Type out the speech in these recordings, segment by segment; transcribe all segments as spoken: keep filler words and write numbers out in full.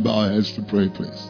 bow our heads to pray, please.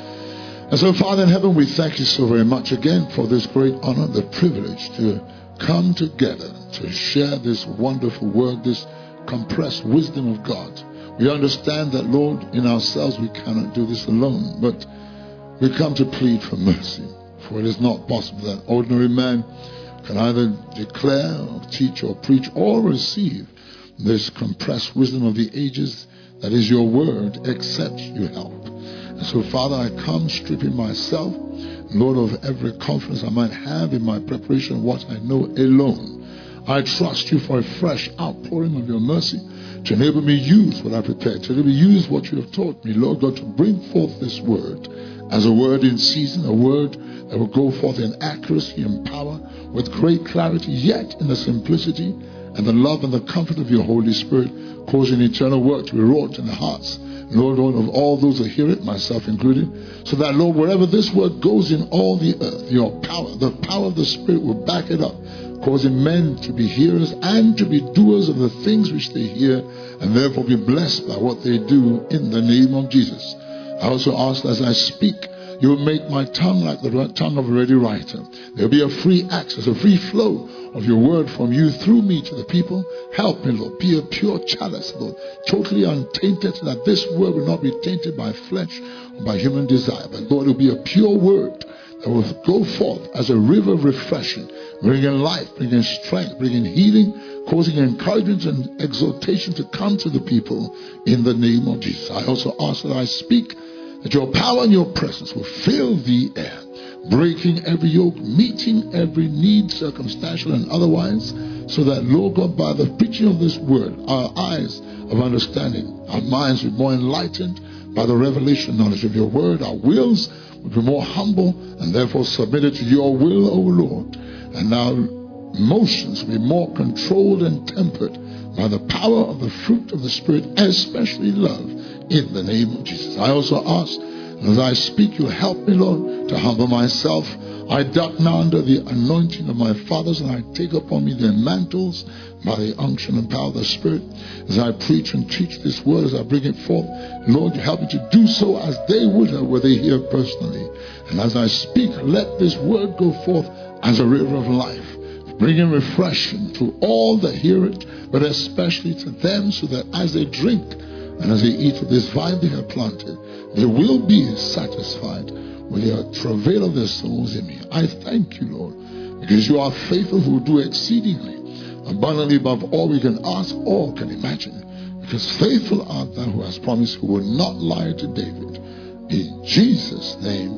And so, Father in heaven, we thank you so very much again for this great honor, the privilege to come together to share this wonderful word, this compressed wisdom of God. We understand that, Lord, in ourselves we cannot do this alone, but we come to plead for mercy. For it is not possible that ordinary man can either declare, or teach, or preach, or receive this compressed wisdom of the ages that is your word, except you help. And so, Father, I come stripping myself, Lord, of every confidence I might have in my preparation of what I know alone. I trust you for a fresh outpouring of your mercy to enable me use what I prepared, to enable me use what you have taught me, Lord God, to bring forth this word as a word in season, a word that will go forth in accuracy and power, with great clarity, yet in the simplicity and the love and the comfort of your Holy Spirit, causing eternal work to be wrought in the hearts, Lord, Lord, of all those who hear it, myself included, so that, Lord, wherever this word goes in all the earth, your power, the power of the Spirit will back it up, causing men to be hearers and to be doers of the things which they hear, and therefore be blessed by what they do in the name of Jesus. I also ask, as I speak, you will make my tongue like the tongue of a ready writer. There will be a free access, a free flow of your word from you through me to the people. Help me, Lord. Be a pure chalice, Lord, totally untainted, so that this word will not be tainted by flesh or by human desire. But, Lord, it will be a pure word that will go forth as a river of refreshing, bringing life, bringing strength, bringing healing, causing encouragement and exhortation to come to the people in the name of Jesus. I also ask that I speak, that your power and your presence will fill the air, breaking every yoke, meeting every need, circumstantial and otherwise, so that, Lord God, by the preaching of this word, our eyes of understanding, our minds will be more enlightened by the revelation knowledge of your word, our wills will be more humble and therefore submitted to your will, O Lord, and our emotions will be more controlled and tempered by the power of the fruit of the Spirit, especially love, in the name of Jesus. I also ask, as I speak, you help me, Lord, to humble myself. I duck now under the anointing of my fathers, and I take upon me their mantles by the unction and power of the Spirit. As I preach and teach this word, as I bring it forth, Lord, you help me to do so as they would have, were they here personally. And as I speak, let this word go forth as a river of life, bringing refreshing to all that hear it, but especially to them, so that as they drink and as they eat of this vine they have planted, they will be satisfied with the travail of their souls in me. I thank you, Lord, because you are faithful, who do exceedingly abundantly above all we can ask or can imagine. Because faithful art thou, who has promised, who will not lie to David. In Jesus'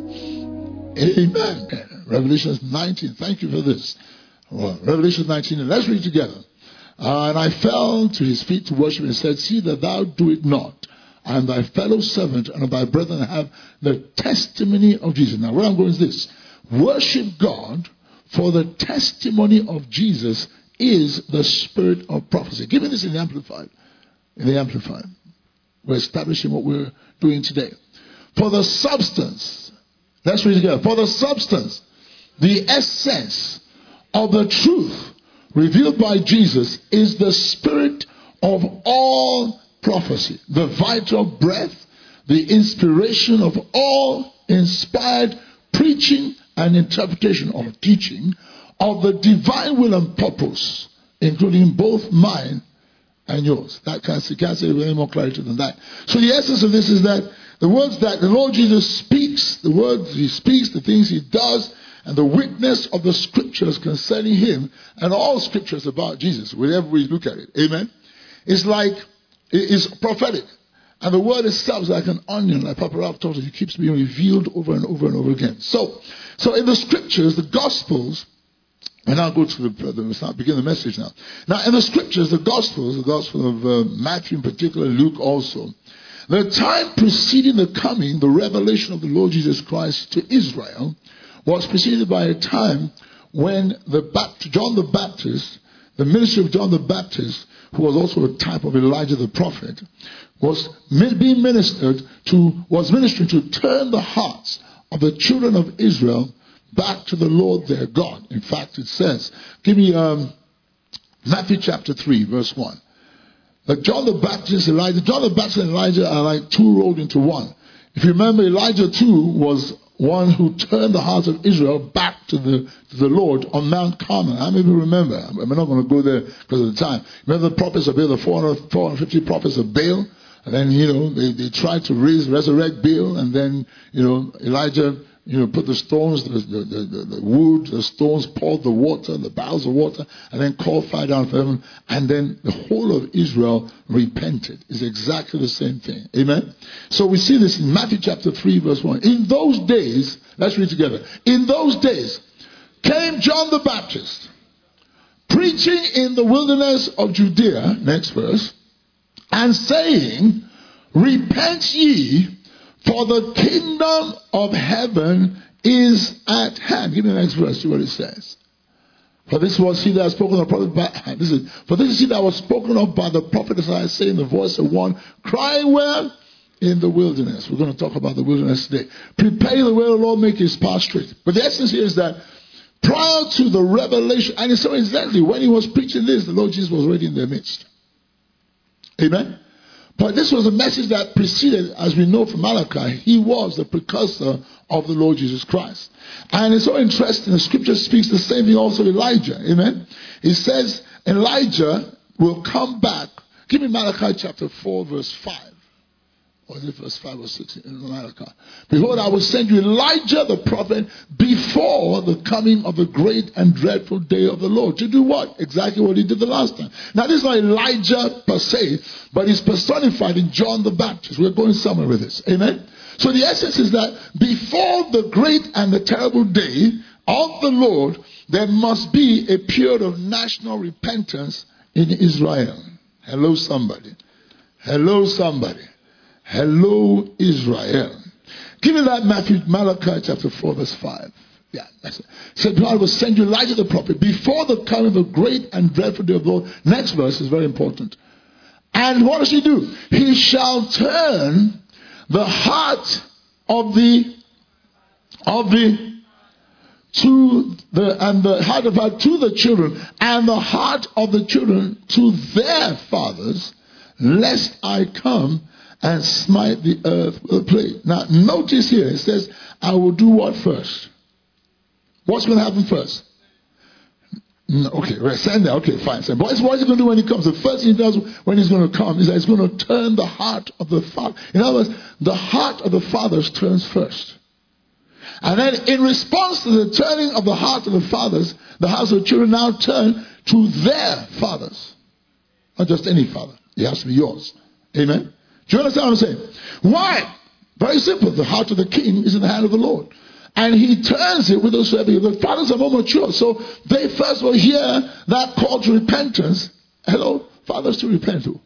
name, amen. Revelation nineteen, thank you for this. Well, Revelation nineteen, let's read together. Uh, and I fell to his feet to worship, and said, see that thou do it not. I am thy fellow servant, and of thy brethren have the testimony of Jesus. Now, where I'm going is this. Worship God, for the testimony of Jesus is the spirit of prophecy. Give me this in the Amplified. In the Amplified. We're establishing what we're doing today. For the substance, let's read together. For the substance, the essence of the truth revealed by Jesus is the spirit of all prophecy, the vital breath, the inspiration of all inspired preaching and interpretation or teaching of the divine will and purpose, including both mine and yours. That can't say, can't say with any more clarity than that. So the essence of this is that the words that the Lord Jesus speaks, the words he speaks, the things he does, and the witness of the scriptures concerning him, and all scriptures about Jesus, wherever we look at it, amen, it's like, it's prophetic. And the word itself is like an onion, like Papa Ralph taught us. It keeps being revealed over and over and over again. So, so in the scriptures, the gospels, and I'll go to the, the start, begin the message now. Now, in the scriptures, the gospels, the gospel of uh, Matthew in particular, Luke also, the time preceding the coming, the revelation of the Lord Jesus Christ to Israel, was preceded by a time when the Baptist, John the Baptist, the ministry of John the Baptist, who was also a type of Elijah the prophet, was being ministered to, was ministering to turn the hearts of the children of Israel back to the Lord their God. In fact, it says, give me um, Matthew chapter three, verse one. That John the Baptist, Elijah, John the Baptist and Elijah are like two rolled into one. If you remember, Elijah too was one who turned the hearts of Israel back to the to the Lord on Mount Carmel. How many of you remember? I'm not going to go there because of the time. Remember the prophets of Baal, the four hundred, four hundred fifty prophets of Baal? And then, you know, they, they tried to raise, resurrect Baal, and then, you know, Elijah, you know, put the stones, the, the, the, the wood, the stones, poured the water, the barrels of water, and then called fire down from heaven, and then the whole of Israel repented. It's exactly the same thing. Amen? So we see this in Matthew chapter three, verse one. In those days, let's read together. In those days came John the Baptist, preaching in the wilderness of Judea, next verse, and saying, repent ye, for the kingdom of heaven is at hand. Give me the next verse, see what it says. For this was he that was spoken of prophet by, this is, for this is he that was spoken of by the prophet Isaiah, saying the voice of one crying where? In the wilderness. We're going to talk about the wilderness today. Prepare the way of the Lord, make his path straight. But the essence here is that prior to the revelation, and so exactly when he was preaching this, the Lord Jesus was already in their midst. Amen? But this was a message that preceded, as we know from Malachi, he was the precursor of the Lord Jesus Christ. And it's so interesting, the scripture speaks the same thing also Elijah. Amen? It says Elijah will come back. Give me Malachi chapter four, verse five. Or is it verse five or six in Malachi? Behold, I will send you Elijah the prophet before the coming of the great and dreadful day of the Lord. To do what? Exactly what he did the last time. Now, this is not Elijah per se, but he's personified in John the Baptist. We're going somewhere with this. Amen? So the essence is that before the great and the terrible day of the Lord, there must be a period of national repentance in Israel. Hello, somebody. Hello, somebody. Hello, Israel. Give me that Matthew, Malachi chapter four, verse five. Yeah, that's it. So God will send you Elijah the prophet before the coming of the great and dreadful day of the Lord. Next verse is very important. And what does he do? He shall turn the heart of the, of the, to the, and the heart of God to the children, and the heart of the children to their fathers, lest I come and smite the earth with a plague. Now, notice here, it says, I will do what first? What's going to happen first? No, okay, right, send that. Okay, fine. Send. But what is he going to do when he comes? The first thing he does when he's going to come is that he's going to turn the heart of the father. In other words, the heart of the fathers turns first. And then in response to the turning of the heart of the fathers, the hearts of the children now turn to their fathers. Not just any father. It has to be yours. Amen? Do you understand what I'm saying? Why? Very simple. The heart of the king is in the hand of the Lord. And he turns it with those who the fathers are more mature. So they first will hear that call to repentance. Hello? Fathers to repent who?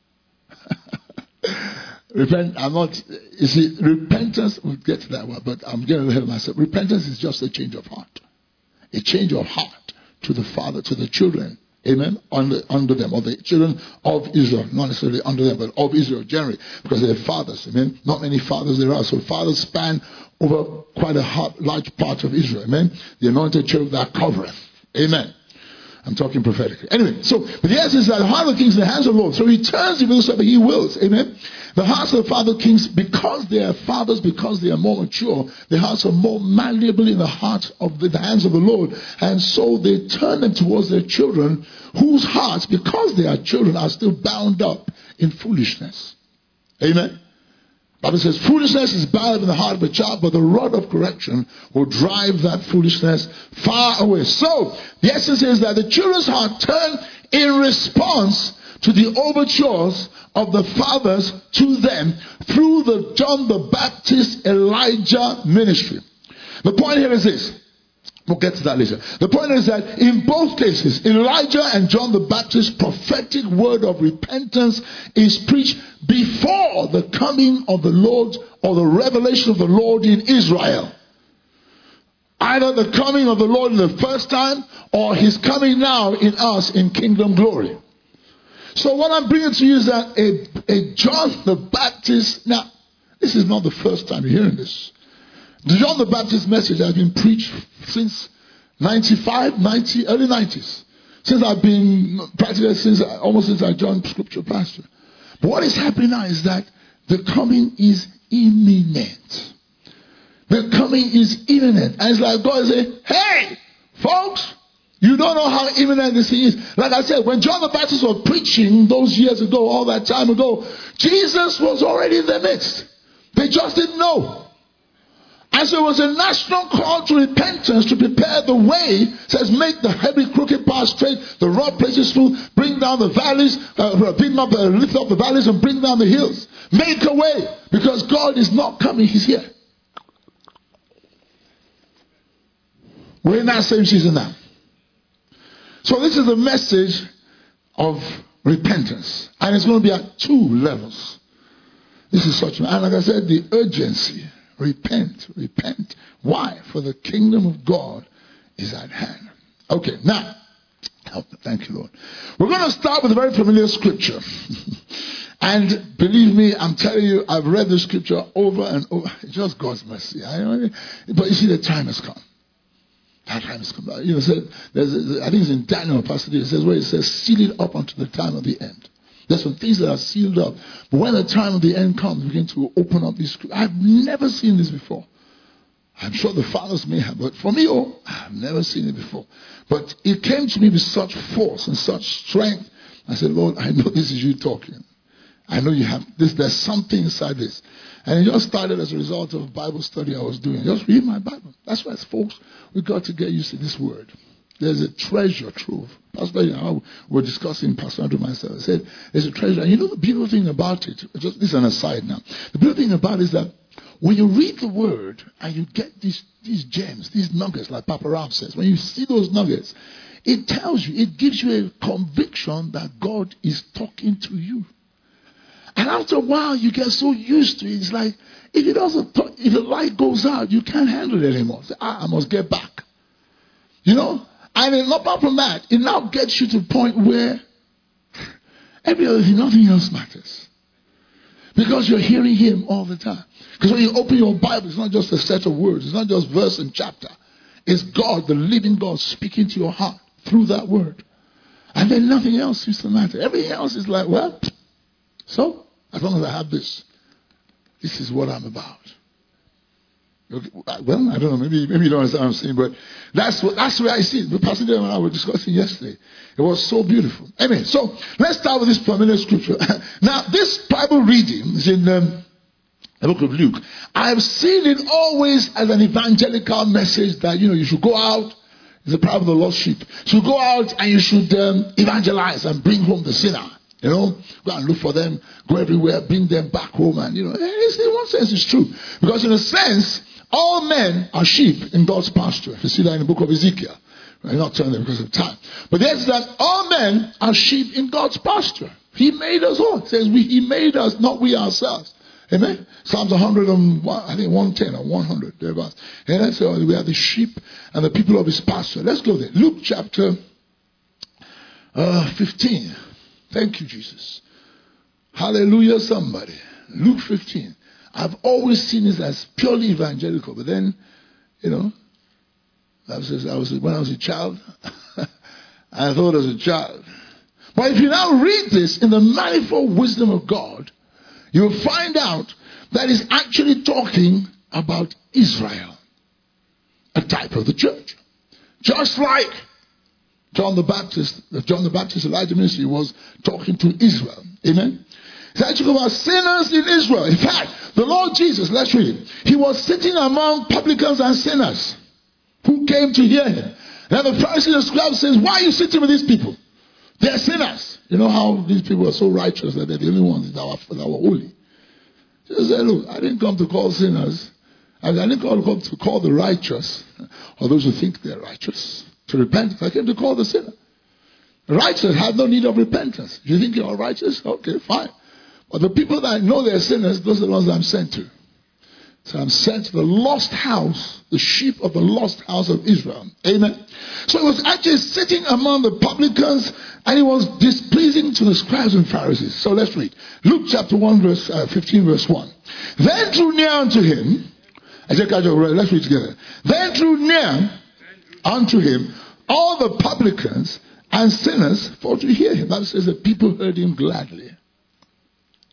Repent, I'm not, you see, repentance, we'll get to that one, but I'm getting ahead of myself. Repentance is just a change of heart. A change of heart to the father, to the children. Amen. Under, under them, or the children of Israel, not necessarily under them, but of Israel generally, because they're fathers. Amen. Not many fathers there are. So fathers span over quite a hard, large part of Israel. Amen. The anointed cherub that covereth. Amen. I'm talking prophetically. Anyway, so but the essence is that the heart of the king is in the hands of the Lord. So he turns him whatsoever he wills. Amen. The hearts of the father kings, because they are fathers, because they are more mature, their hearts are more malleable in the heart of the, the hands of the Lord. And so they turn them towards their children, whose hearts, because they are children, are still bound up in foolishness. Amen. The Bible says foolishness is bound up in the heart of a child, but the rod of correction will drive that foolishness far away. So the essence is that the children's heart turn in response to the overtures of the fathers to them through the John the Baptist Elijah ministry. The point here is this. We'll get to that later. The point is that in both cases, Elijah and John the Baptist's prophetic word of repentance is preached before the coming of the Lord or the revelation of the Lord in Israel. Either the coming of the Lord in the first time or his coming now in us in kingdom glory. So what I'm bringing to you is that a, a John the Baptist, now this is not the first time you're hearing this. The John the Baptist message has been preached since ninety-five, ninety, early nineties. Since I've been practically since almost since I joined scripture pastor. But what is happening now is that the coming is imminent. The coming is imminent. And it's like God say, hey, folks, you don't know how imminent this thing is. Like I said, when John the Baptist was preaching those years ago, all that time ago, Jesus was already in their midst. They just didn't know. And so it was a national call to repentance to prepare the way. It says, make the heavy crooked path straight, the rough places smooth, bring down the valleys, uh, bring up, uh, lift up the valleys and bring down the hills. Make a way, because God is not coming, He's here. We're in that same season now. So this is the message of repentance. And it's going to be at two levels. This is such, and like I said, the urgency. Repent, repent. Why? For the kingdom of God is at hand. Okay, now, oh, thank you, Lord. We're going to start with a very familiar scripture. And believe me, I'm telling you, I've read the scripture over and over. It's just God's mercy. I know, but you see, the time has come. That time has come. You know, so there's, I think it's in Daniel, Pastor D, it says where it says, seal it up unto the time of the end. There's some things that are sealed up. But when the time of the end comes, we begin to open up these scriptures. I've never seen this before. I'm sure the fathers may have. But for me, oh, I've never seen it before. But it came to me with such force and such strength. I said, Lord, I know this is you talking. I know you have this. There's something inside this. And it just started as a result of a Bible study I was doing. Just read my Bible. That's why, folks, we've got to get used to this word. There's a treasure trove. Pastor, you know, we're discussing, Pastor Andrew myself. I said, there's a treasure. And you know the beautiful thing about it, just this is an aside now. The beautiful thing about it is that when you read the word and you get these, these gems, these nuggets, like Papa Ralph says, when you see those nuggets, it tells you, it gives you a conviction that God is talking to you. And after a while, you get so used to it. It's like, if it doesn't talk, if the light goes out, you can't handle it anymore. Say, ah, I must get back. You know? And then apart from that, it now gets you to the point where every other thing, nothing else matters. Because you're hearing Him all the time. Because when you open your Bible, it's not just a set of words. It's not just verse and chapter. It's God, the living God, speaking to your heart through that word. And then nothing else seems to matter. Everything else is like, well, so, as long as I have this, this is what I'm about. Okay, well, I don't know. Maybe maybe you don't understand what I'm saying, but that's what that's where I see it. The Pastor Dave and I were discussing yesterday. It was so beautiful. Anyway, so let's start with this familiar scripture. Now, this Bible reading is in um, the book of Luke. I've seen it always as an evangelical message that, you know, you should go out. It's the parable of the lost sheep. So go out and you should um, evangelize and bring home the sinner. You know, go and look for them, go everywhere, bring them back home. And, you know, in one sense it's true. Because in a sense, all men are sheep in God's pasture. If you see that in the book of Ezekiel. I'm not telling them because of time. But there's that all men are sheep in God's pasture. He made us all. It says we, He made us, not we ourselves. Amen. Psalms one hundred and one, I think one ten or one hundred, thereabouts. And that's so we are the sheep and the people of His pasture. Let's go there. Luke chapter uh, fifteen. Thank you, Jesus. Hallelujah, somebody. Luke fifteen. I've always seen this as purely evangelical, but then, you know, I was, I was when I was a child, I thought as a child. But if you now read this in the manifold wisdom of God, you will find out that it's actually talking about Israel, a type of the church. Just like John the Baptist, the John the Baptist Elijah ministry was talking to Israel. Amen. It's actually about sinners in Israel. In fact, the Lord Jesus, let's read it. He was sitting among publicans and sinners who came to hear Him. Now the Pharisees and scribes says, why are you sitting with these people? They're sinners. You know how these people are so righteous that they're the only ones that are, that are holy. Jesus said, look, I didn't come to call sinners. I didn't come to call the righteous, or those who think they're righteous, to repent. I came to call the sinner. The righteous have no need of repentance. You think you're righteous? Okay, fine. But the people that know they're sinners, those are the ones that I'm sent to. So I'm sent to the lost house, the sheep of the lost house of Israel. Amen. So he was actually sitting among the publicans, and he was displeasing to the scribes and Pharisees. So let's read. Luke chapter one, verse uh, fifteen, verse one. Then drew near unto him. Let's read together. Then drew near unto him all the publicans and sinners for to hear him. That says that people heard him gladly.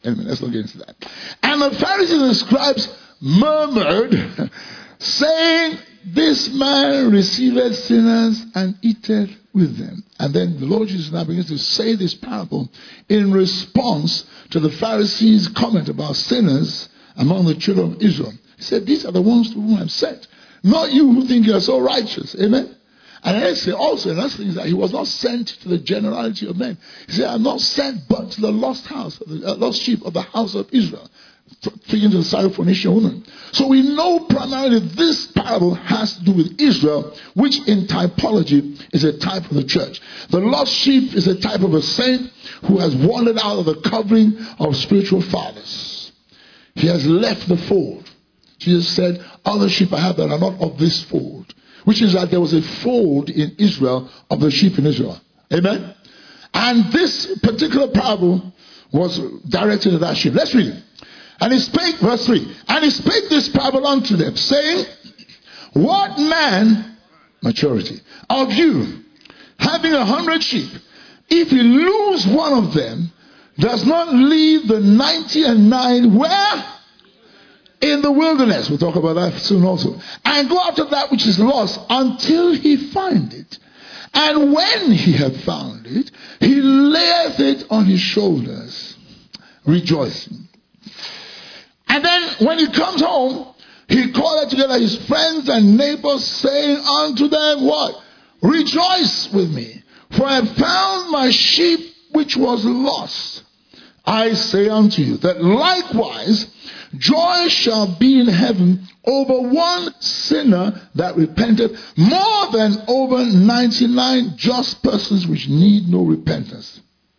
Anyway, let's not get into that. And the Pharisees and the scribes murmured, saying, this man receiveth sinners and eateth with them. And then the Lord Jesus now begins to say this parable in response to the Pharisees' comment about sinners among the children of Israel. He said, these are the ones to whom I'm sent. Not you who think you are so righteous. Amen. And I say also another thing is that he was not sent to the generality of men. He said, I'm not sent but to the lost house, the uh, lost sheep of the house of Israel. Speaking to the Syrophoenician woman. So we know primarily this parable has to do with Israel, which in typology is a type of the church. The lost sheep is a type of a saint who has wandered out of the covering of spiritual fathers. He has left the fold. Jesus said, other sheep I have that are not of this fold. Which is that there was a fold in Israel of the sheep in Israel. Amen? And this particular parable was directed at that sheep. Let's read it. And he spake, verse three, and he spake this parable unto them, saying, what man, maturity, of you, having a hundred sheep, if he lose one of them, does not leave the ninety and nine where? In the wilderness. We'll talk about that soon also. And go after that which is lost until he find it. And when he hath found it, he layeth it on his shoulders, rejoicing. And then when he comes home, he calleth together his friends and neighbors, saying unto them, what? Rejoice with me, for I have found my sheep which was lost. I say unto you that likewise joy shall be in heaven over one sinner that repenteth, more than over ninety-nine just persons which need no repentance.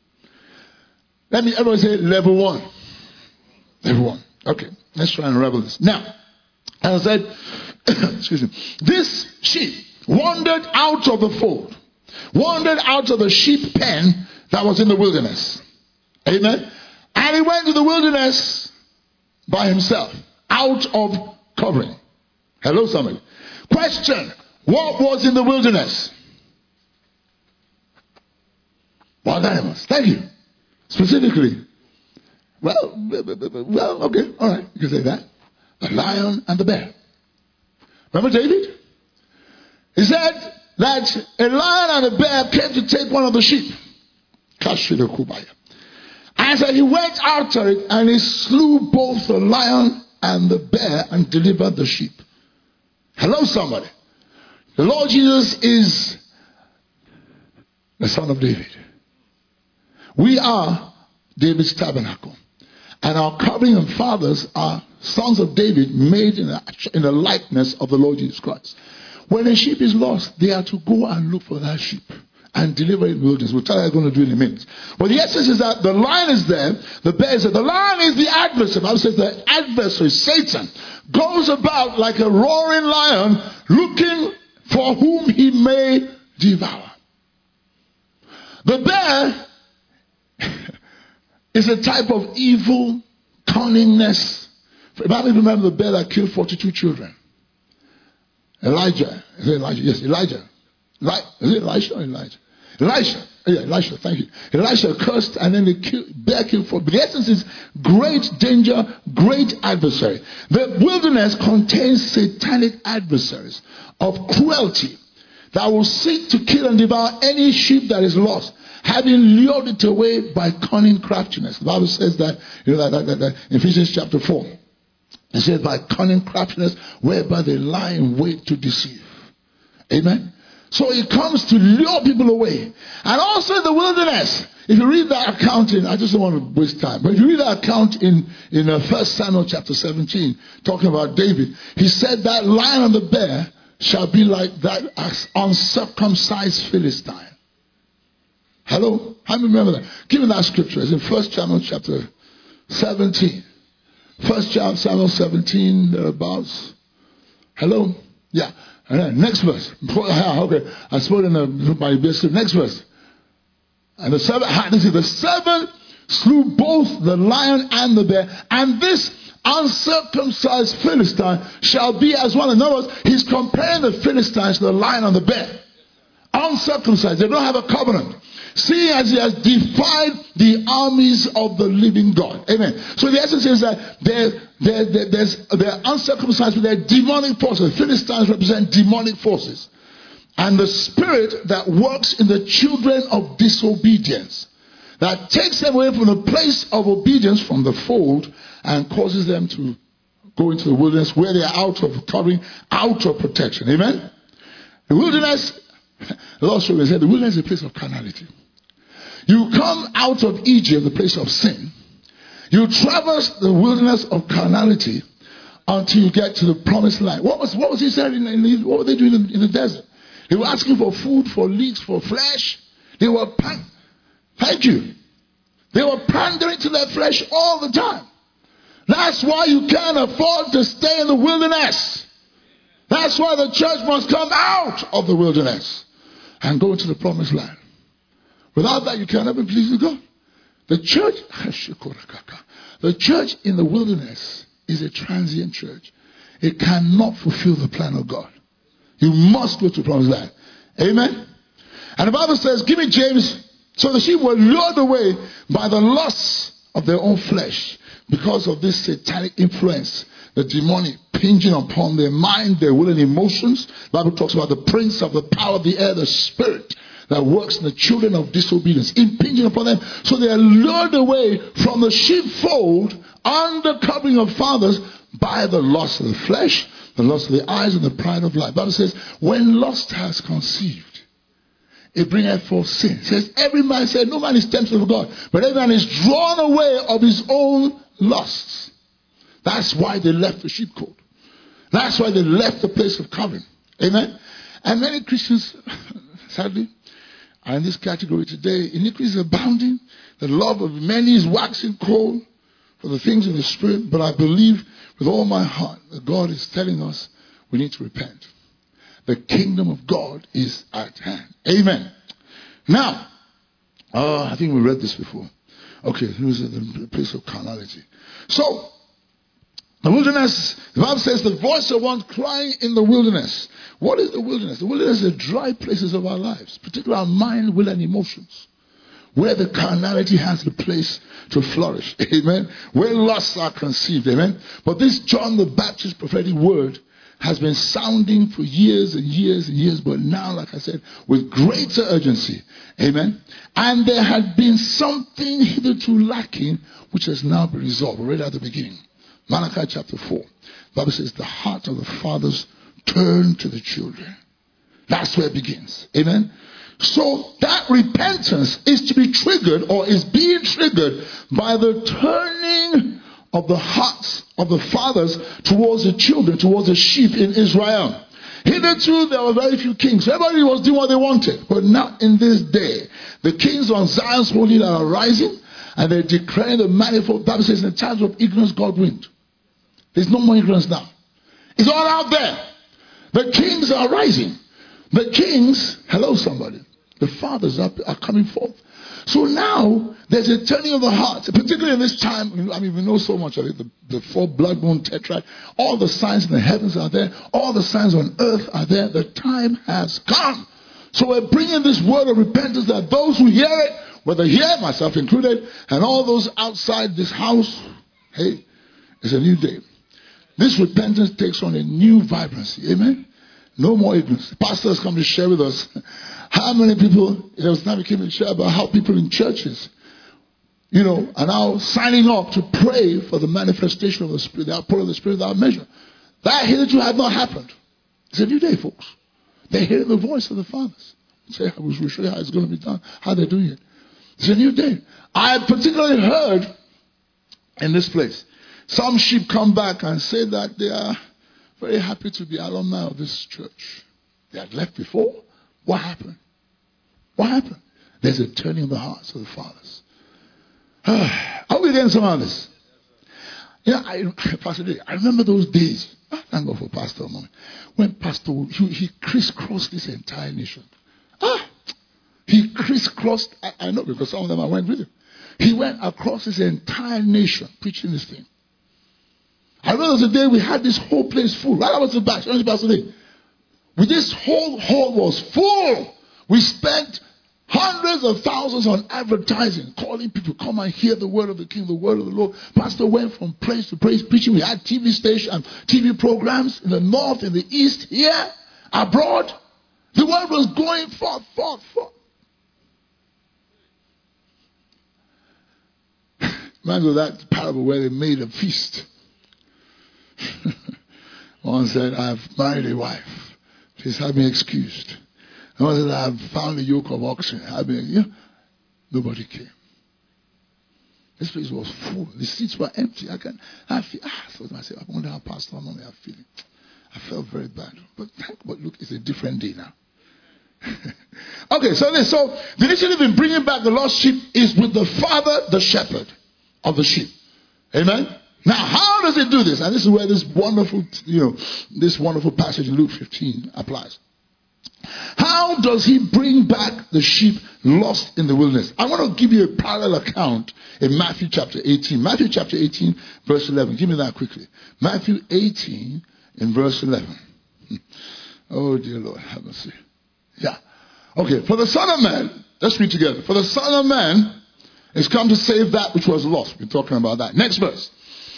Let me everybody say level one. Level one. Okay, let's try and unravel this. Now, as I said, excuse me, this sheep wandered out of the fold, wandered out of the sheep pen that was in the wilderness. Amen. And he went to the wilderness by himself, out of covering. Hello, somebody. Question: what was in the wilderness? Wild animals. Thank you. Specifically. Well, well, okay, all right, you can say that. The lion and the bear. Remember David? He said that a lion and a bear came to take one of the sheep. And so he went after it and he slew both the lion and the bear and delivered the sheep. Hello, somebody. The Lord Jesus is the Son of David. We are David's tabernacle. And our covering and fathers are sons of David made in the, in the likeness of the Lord Jesus Christ. When a sheep is lost, they are to go and look for that sheep and deliver it in the wilderness. We'll tell you how we're going to do it in a minute. But the essence is that the lion is there, the bear is there. The lion is the adversary. The Bible says the adversary, Satan, goes about like a roaring lion looking for whom he may devour. The bear is a type of evil, cunningness. Remember, remember the bear that killed forty-two children. Elijah. Is it Elijah? Yes, Elijah. Eli- is it Elisha or Elijah? Elisha. Yeah, Elisha, thank you. Elisha cursed and then the kill, bear killed forty. But the essence is great danger, great adversary. The wilderness contains satanic adversaries of cruelty that will seek to kill and devour any sheep that is lost, having lured it away by cunning craftiness. The Bible says that, you know, that, that, that in Ephesians chapter four. It says by cunning craftiness, whereby they lie in wait to deceive. Amen. So it comes to lure people away. And also in the wilderness, if you read that account in, I just don't want to waste time, but if you read that account in, in uh, First Samuel chapter seventeen, talking about David, he said that lion and the bear shall be like that uncircumcised Philistine. Hello? How many remember that? Give me that scripture. It's in First Samuel chapter seventeen. First Samuel seventeen, thereabouts. Hello? Yeah. Right, next verse. Okay. I spoke in the, my best. Next verse. And the seven, this is the seven slew both the lion and the bear, and this uncircumcised Philistine shall be as one. In other words, he's comparing the Philistines to the lion and the bear. uncircumcised. They don't have a covenant. Seeing as he has defied the armies of the living God. Amen. So the essence is that they're, they're, they're, there's, they're uncircumcised, but they're demonic forces. Philistines represent demonic forces. And the spirit that works in the children of disobedience, that takes them away from the place of obedience, from the fold, and causes them to go into the wilderness where they are out of covering, out of protection. Amen. The wilderness, the Lord showed me, said the wilderness is a place of carnality. You come out of Egypt, the place of sin. You traverse the wilderness of carnality until you get to the promised land. What was what was he saying? In, in the, what were they doing in, in the desert? They were asking for food, for leeks, for flesh. They were pan- thank you. They were pandering to their flesh all the time. That's why you can't afford to stay in the wilderness. That's why the church must come out of the wilderness and go into the promised land. Without that, you can't ever please God. The church, the church in the wilderness is a transient church. It cannot fulfill the plan of God. You must go to the promised land. Amen. And the Bible says, give me James. So the sheep were lured away by the lusts of their own flesh because of this satanic influence, the demonic pinging upon their mind, their will and emotions. The Bible talks about the prince of the power of the air, the spirit that works in the children of disobedience, impinging upon them. So they are lured away from the sheepfold under covering of fathers by the lust of the flesh, the lust of the eyes, and the pride of life. The Bible says, when lust has conceived, it bringeth forth sin. It says, every man said, no man is tempted of God, but every man is drawn away of his own lusts. That's why they left the sheepcote. That's why they left the place of covering. Amen. And many Christians, sadly, are in this category today. Iniquity is abounding. The love of many is waxing cold for the things of the Spirit. But I believe with all my heart that God is telling us we need to repent. The kingdom of God is at hand. Amen. Now, uh, I think we read this before. Okay, here's the place of carnality. So, the wilderness, the Bible says, the voice of one crying in the wilderness. What is the wilderness? The wilderness is the dry places of our lives, particularly our mind, will, and emotions, where the carnality has the place to flourish. Amen. Where lusts are conceived. Amen. But this John the Baptist prophetic word has been sounding for years and years and years, but now, like I said, with greater urgency. Amen. And there had been something hitherto lacking, which has now been resolved right at the beginning. Malachi chapter four. The Bible says the heart of the fathers turn to the children. That's where it begins. Amen. So that repentance is to be triggered, or is being triggered, by the turning of the hearts of the fathers towards the children, towards the sheep in Israel. Hitherto there were very few kings. Everybody was doing what they wanted. But now in this day, the kings on Zion's holy land are rising, and they're declaring the manifold. The Bible says in the times of ignorance God reigned. There's no more ignorance now. It's all out there. The kings are rising. The kings, hello somebody, the fathers are, are coming forth. So now there's a turning of the hearts, particularly in this time. I mean, we know so much of it. The, the four blood moon tetrad, all the signs in the heavens are there. All the signs on earth are there. The time has come. So we're bringing this word of repentance that those who hear it, whether here, myself included, and all those outside this house, hey, it's a new day. This repentance takes on a new vibrancy. Amen. No more ignorance. The pastor has come to share with us how many people, there was time he came to share about how people in churches, you know, are now signing up to pray for the manifestation of the Spirit, the outpouring of the Spirit without measure. That hitherto had not happened. It's a new day, folks. They're hearing the voice of the fathers. Say, I will show you how it's going to be done, how they're doing it. It's a new day. I particularly heard in this place, some sheep come back and say that they are very happy to be alumni of this church. They had left before. What happened? What happened? There's a turning of the hearts of the fathers. Are we getting some of this? Yeah, I, Pastor Day, I remember those days. I thank God for Pastor a moment. When Pastor, he, he crisscrossed this entire nation. Ah, he crisscrossed, I, I know because some of them I went with him. He went across this entire nation preaching this thing. I remember the day we had this whole place full. Right about the back. Pastor Day. With this whole hall was full We spent hundreds of thousands on advertising, calling people, come and hear the word of the King, the word of the Lord. Pastor went from place to place preaching. We had T V stations, T V programs in the north, in the east, here, abroad. The word was going forth, forth, forth. Remember that parable where they made a feast. One said, I've married a wife. Please have me excused. And one said, I've found a yoke of oxen. Have me, you know, nobody came. This place was full. The seats were empty. I can, I feel, ah, I thought to myself, I wonder how Pastor Mommy are feeling. I felt very bad. But thank God, look, it's a different day now. Okay, so this, so the initiative in bringing back the lost sheep is with the Father, the shepherd of the sheep. Amen. Now, how does it do this? And this is where this wonderful, you know, this wonderful passage in Luke fifteen applies. How does he bring back the sheep lost in the wilderness? I want to give you a parallel account in Matthew chapter eighteen. Matthew chapter eighteen, verse eleven. Give me that quickly. Matthew eighteen, in verse eleven. Oh, dear Lord, have mercy. Yeah. Okay, for the Son of Man, let's read together. For the Son of Man is come to save that which was lost. We're talking about that. Next verse.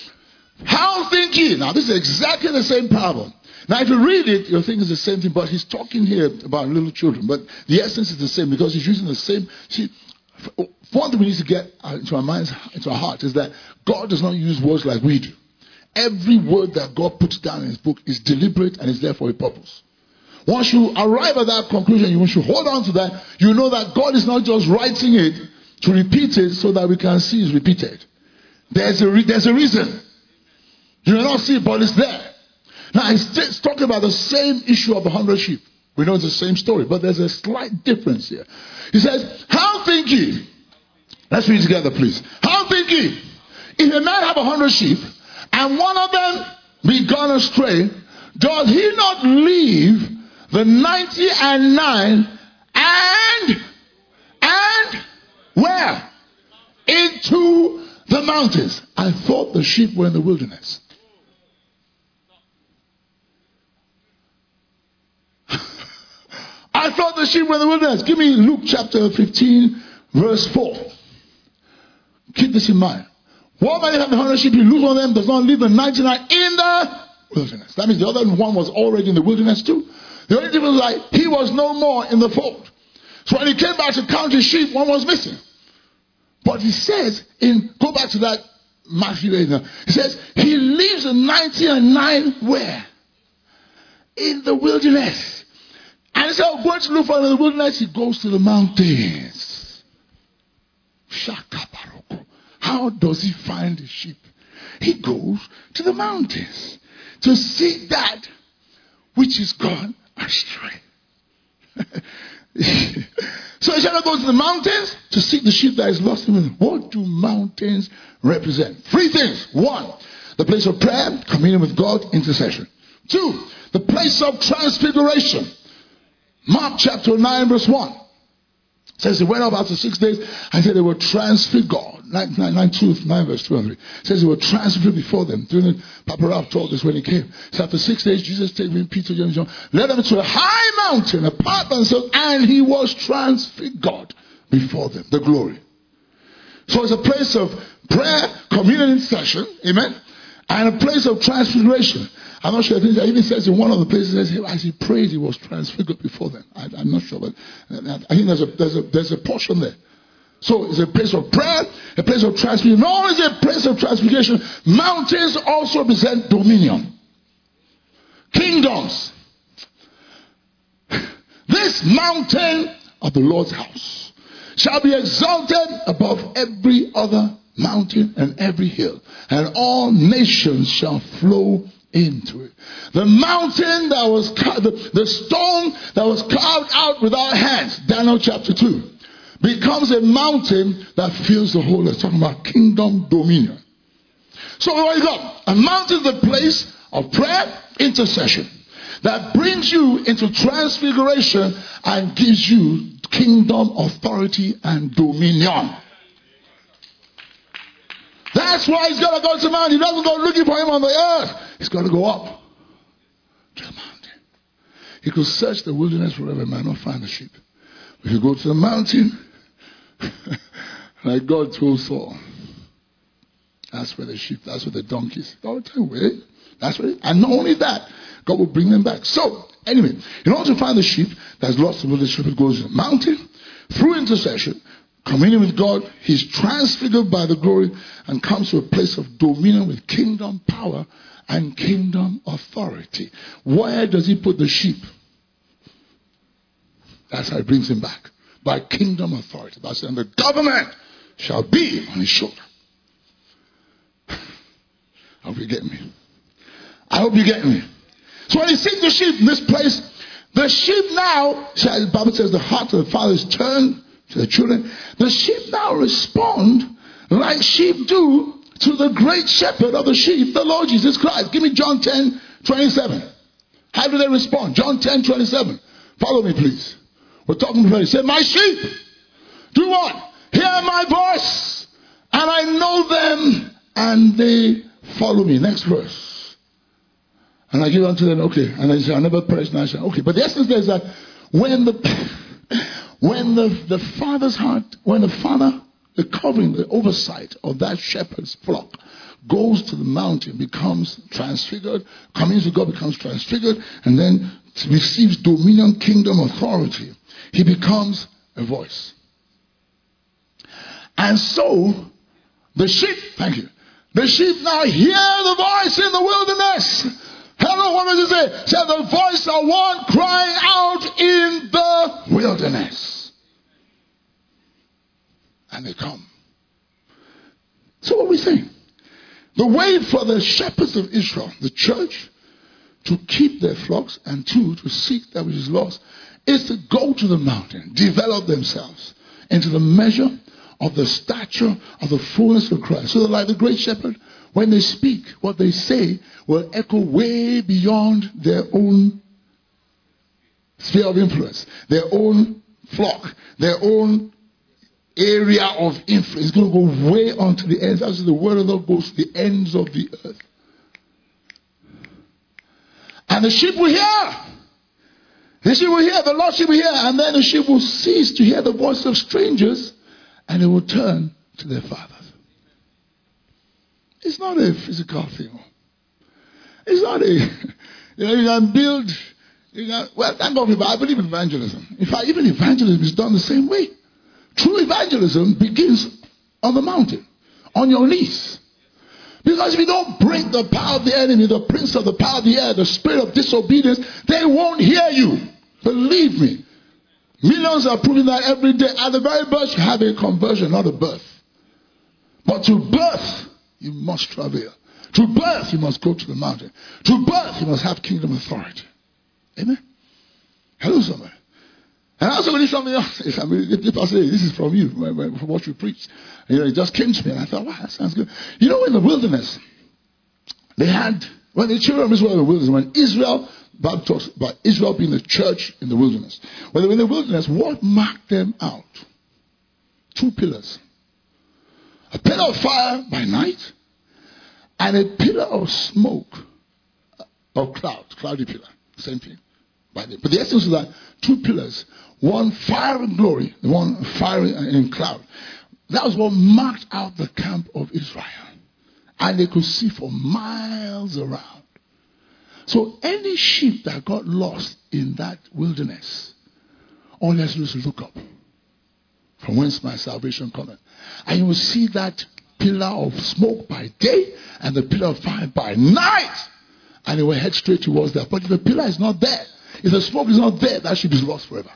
How think ye? Now, this is exactly the same parable. Now, if you read it, you'll think it's the same thing, but he's talking here about little children. But the essence is the same because he's using the same. See, one thing we need to get into our minds, into our hearts, is that God does not use words like we do. Every word that God puts down in his book is deliberate and is there for a purpose. Once you arrive at that conclusion, you should hold on to that. You know that God is not just writing it to repeat it so that we can see it's repeated. There's a, re- there's a reason. You may not see it, but it's there. Now, he's, t- he's talking about the same issue of the hundred sheep. We know it's the same story, but there's a slight difference here. He says, how think ye? Let's read together, please. How think ye? If a man have a hundred sheep, and one of them be gone astray, does he not leave the ninety and nine and, and where? Into the mountains. I thought the sheep were in the wilderness. I thought the sheep were in the wilderness. Give me Luke chapter fifteen, verse four. Keep this in mind. What man have the hundred sheep, he lose one of them, does not leave the ninety-nine in the wilderness. That means the other one was already in the wilderness too. The only difference was like he was no more in the fold. So when he came back to count his sheep, one was missing. But he says, in go back to that Matthew, he says, he leaves the ninety and nine where? In the wilderness. And instead of going to look for him in the wilderness, he goes to the mountains. How does he find the sheep? He goes to the mountains to seek that which is gone astray. So he shall go to the mountains to seek the sheep that is lost in the wilderness. What do mountains represent? Three things. One, the place of prayer, communion with God, intercession. Two, the place of transfiguration. Mark chapter nine, verse one. It says they went up after six days and said they were transfigured. nine, nine, nine, two, nine verse two and three. It says they were transfigured before them. During the Papa Ralph told us when he came. So after six days, Jesus taking Peter, James, John, led them to a high mountain apart from themselves, and he was transfigured before them. The glory. So it's a place of prayer, communion, intercession, amen, and a place of transfiguration. I'm not sure. I think it even says in one of the places, as he prayed, he was transfigured before them. I, I'm not sure, but I think there's a there's a there's a portion there. So it's a place of prayer, a place of transfiguration. Not only is it a place of transfiguration, mountains also represent dominion, kingdoms. This mountain of the Lord's house shall be exalted above every other mountain and every hill, and all nations shall flow into it. The mountain that was ca- the, the stone that was carved out without hands, Daniel chapter two, becomes a mountain that fills the whole. It's talking about kingdom dominion. So what you got? A mountain is the place of prayer, intercession, that brings you into transfiguration and gives you kingdom authority and dominion. That's why he's got to go to the mountain. He doesn't go looking for him on the earth. He's got to go up to the mountain. He could search the wilderness wherever he might not find the sheep. If you go to the mountain, like God told Saul, that's where the sheep, that's where the donkeys. Don't tell you, that's where, and not only that, God will bring them back. So, anyway, in order to find the sheep that's lost, the shepherd goes to the mountain, through intercession, communion with God, he's transfigured by the glory and comes to a place of dominion with kingdom power and kingdom authority. Where does he put the sheep? That's how he brings him back. By kingdom authority. By saying the government shall be on his shoulder. I hope you're getting me. I hope you're getting me. So when he sees the sheep in this place, the sheep now, the Bible says the heart of the father is turned to the children. The sheep now respond like sheep do to the great shepherd of the sheep, the Lord Jesus Christ. Give me John ten twenty-seven. How do they respond? John ten twenty-seven. Follow me, please. We're talking about it. He said, my sheep do what? Hear my voice, and I know them, and they follow me. Next verse. And I give unto them, okay. And I say, I never perish. And I say, okay. But the essence there is that when the when the, the father's heart, when the father, the covering, the oversight of that shepherd's flock goes to the mountain, becomes transfigured, comes with God, becomes transfigured, and then receives dominion, kingdom, authority, he becomes a voice. And so, the sheep, thank you, the sheep now hear the voice in the wilderness. Hello, what does it say? It said the voice of one crying out in the wilderness. And they come. So what are we saying? The way for the shepherds of Israel, the church, to keep their flocks, and two, to seek that which is lost, is to go to the mountain, develop themselves into the measure of the stature of the fullness of Christ. So that like the great shepherd, when they speak, what they say will echo way beyond their own sphere of influence, their own flock, their own area of influence. It's going to go way onto the ends. As the word of God goes to the ends of the earth. And the sheep will hear. The sheep will hear. The Lord sheep will hear. And then the sheep will cease to hear the voice of strangers. And they will turn to their fathers. It's not a physical thing. It's not a, you know, you can build, you can, well, thank God, I believe in evangelism. In fact, even evangelism is done the same way. True evangelism begins on the mountain, on your knees. Because if you don't break the power of the enemy, the prince of the power of the air, the spirit of disobedience, they won't hear you. Believe me. Millions are proving that every day. At the very birth, you have a conversion, not a birth. But to birth, you must travail. To birth, you must go to the mountain. To birth, you must have kingdom authority. Amen? Hello, somebody. And I also believe something else. If I mean, if people say, this is from you, from what you preach. You know, it just came to me, and I thought, wow, that sounds good. You know, in the wilderness, they had, when the children of Israel were in the wilderness, when Israel, the Bible talks about Israel being the church in the wilderness. When they were in the wilderness, what marked them out? Two pillars. A pillar of fire by night, and a pillar of smoke, or cloud, cloudy pillar, same thing. By day. But the essence of that, two pillars, one fire and glory, the one fire and cloud. That was what marked out the camp of Israel. And they could see for miles around. So any sheep that got lost in that wilderness, all they have to do is look up. From whence my salvation cometh. And you will see that pillar of smoke by day and the pillar of fire by night. And they will head straight towards that. But if the pillar is not there, if the smoke is not there, that sheep is lost forever.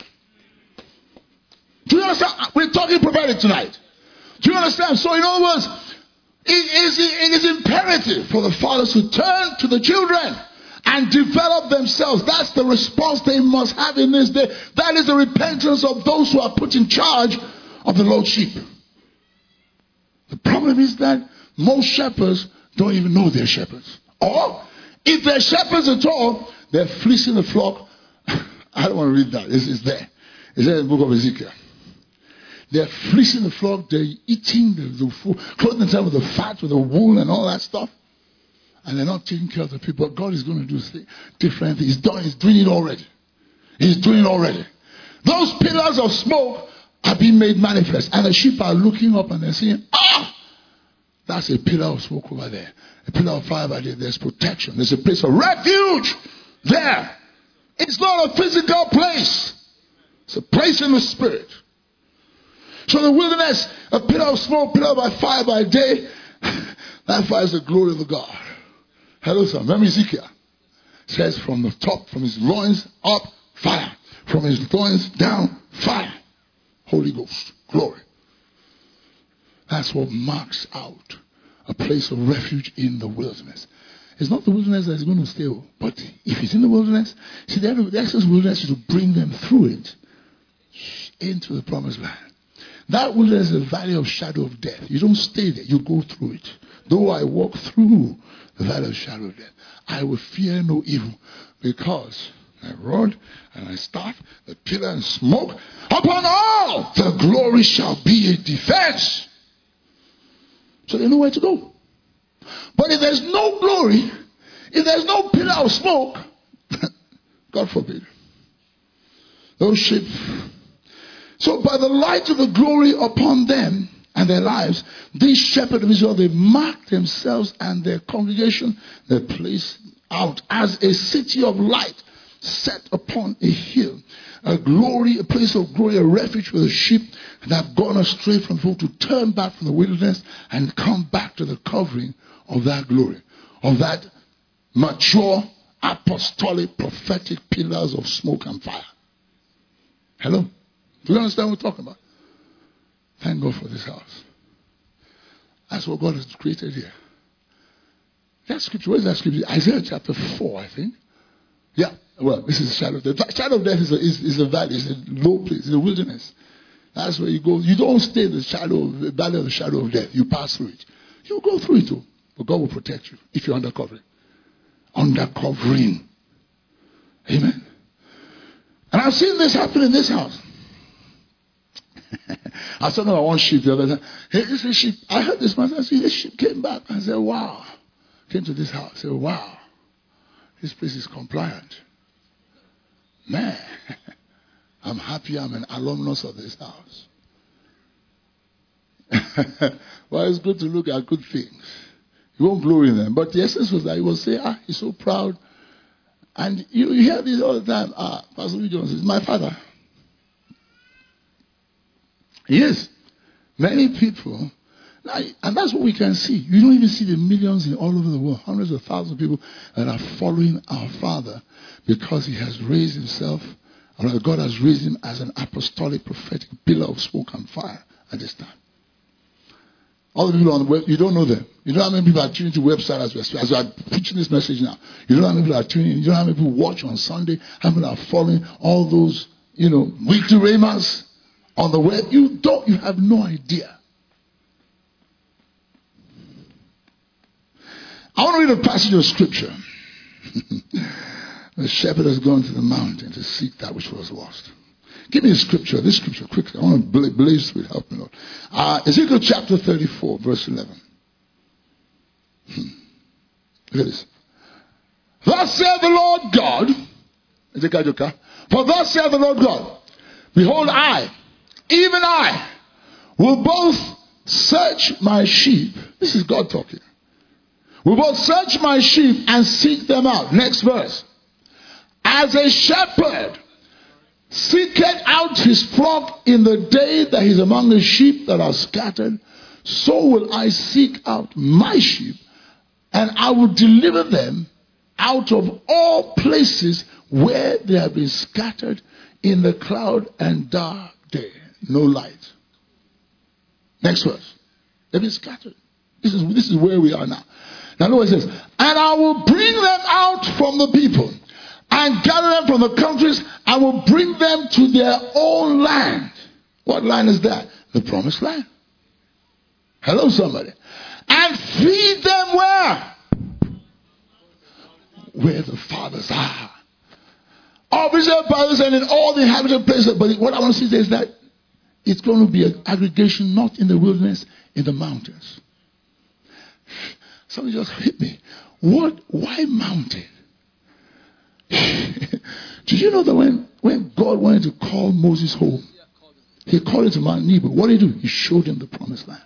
Do you understand? We're talking prophetic tonight. Do you understand? So in other words, it is, it is imperative for the fathers to turn to the children and develop themselves. That's the response they must have in this day. That is the repentance of those who are put in charge of the lost sheep. The problem is that most shepherds don't even know they're shepherds. Or, if they're shepherds at all, they're fleecing the flock. I don't want to read that. It's, it's there. It's there in the book of Ezekiel. They're fleecing the flock. They're eating the, the food, clothing themselves with the fat, with the wool and all that stuff. And they're not taking care of the people. God is going to do different things. He's done. He's doing it already. He's doing it already. Those pillars of smoke are being made manifest. And the sheep are looking up and they're saying, ah, that's a pillar of smoke over there. A pillar of fire over there. There's protection. There's a place of refuge there. It's not a physical place. It's a place in the spirit. So the wilderness, a pillar of smoke, pillar by fire by day, that fire is the glory of the God. Hello, sir. Remember Ezekiel? It says from the top, from his loins up, fire. From his loins down, fire. Holy Ghost, glory. That's what marks out a place of refuge in the wilderness. It's not the wilderness that's going to stay, but if it's in the wilderness, see, the access wilderness is to bring them through it into the promised land. That wilderness is a valley of shadow of death. You don't stay there, you go through it. Though I walk through the valley of shadow of death, I will fear no evil, because I rod and I staff, the pillar and smoke, upon all the glory shall be a defense. So they know where to go. But if there's no glory, if there's no pillar of smoke, God forbid, those sheep. So by the light of the glory upon them and their lives, these shepherds of Israel, they marked themselves and their congregation, their place out as a city of light set upon a hill. A glory, a place of glory, a refuge for the sheep that have gone astray from folk, to turn back from the wilderness and come back to the covering of that glory, of that mature, apostolic, prophetic pillars of smoke and fire. Hello? Do you understand what we're talking about? Thank God for this house. That's what God has created here. That scripture, where is that scripture? Isaiah chapter four, I think. Yeah, well, this is the shadow of death. The shadow of death is a, is, is a valley, it's a low place, it's a wilderness. That's where you go. You don't stay in the shadow of the valley of the shadow of death. You pass through it. You go through it too. But God will protect you if you're under covering. Under covering. Amen. And I've seen this happen in this house. I was talking about one sheep the other time. Hey, this is sheep. I heard this man. I said, this sheep came back. I said, wow. Came to this house. I said, wow. This place is compliant. Man, I'm happy I'm an alumnus of this house. Well, it's good to look at good things. You won't glory in them. But the essence was that he will say, ah, he's so proud. And you, you hear this all the time. Ah, Pastor Lee Jones is my father. Yes. Many people. Now, and that's what we can see. You don't even see the millions in all over the world, hundreds of thousands of people that are following our Father because he has raised himself, or God has raised him as an apostolic, prophetic pillar of smoke and fire at this time. All the people on the web, you don't know them. You don't know how many people are tuning to websites as we as we are preaching this message now. You don't know how many people are tuning in. You don't know how many people watch on Sunday, how many people are following all those, you know, weekly ramas on the web. You don't, you have no idea. I want to read a passage of scripture. The shepherd has gone to the mountain to seek that which was lost. Give me a scripture, this scripture, quickly. I want to blaze through it. Help me, Lord. Uh, Ezekiel chapter thirty-four, verse eleven. Hmm. Look at this. Thus saith the Lord God, Ezekiel, for thus saith the Lord God, behold, I, even I, will both search my sheep. This is God talking. Will both search my sheep and seek them out. Next verse. As a shepherd seeketh out his flock in the day that he is among the sheep that are scattered, so will I seek out my sheep, and I will deliver them out of all places where they have been scattered in the cloud and dark day. No light. Next verse. They've been scattered. This is, this is where we are now. Now look what it says. And I will bring them out from the people and gather them from the countries. I will bring them to their own land. What land is that? The promised land. Hello, somebody. And feed them where? Where the fathers are. Of Israel, brothers, and in all the inhabited places. But what I want to say is that it's going to be an aggregation, not in the wilderness, in the mountains. Somebody just hit me. What? Why mountain? Do Did you know that when, when God wanted to call Moses home, he called it to Mount Nebo. What did he do? He showed him the promised land.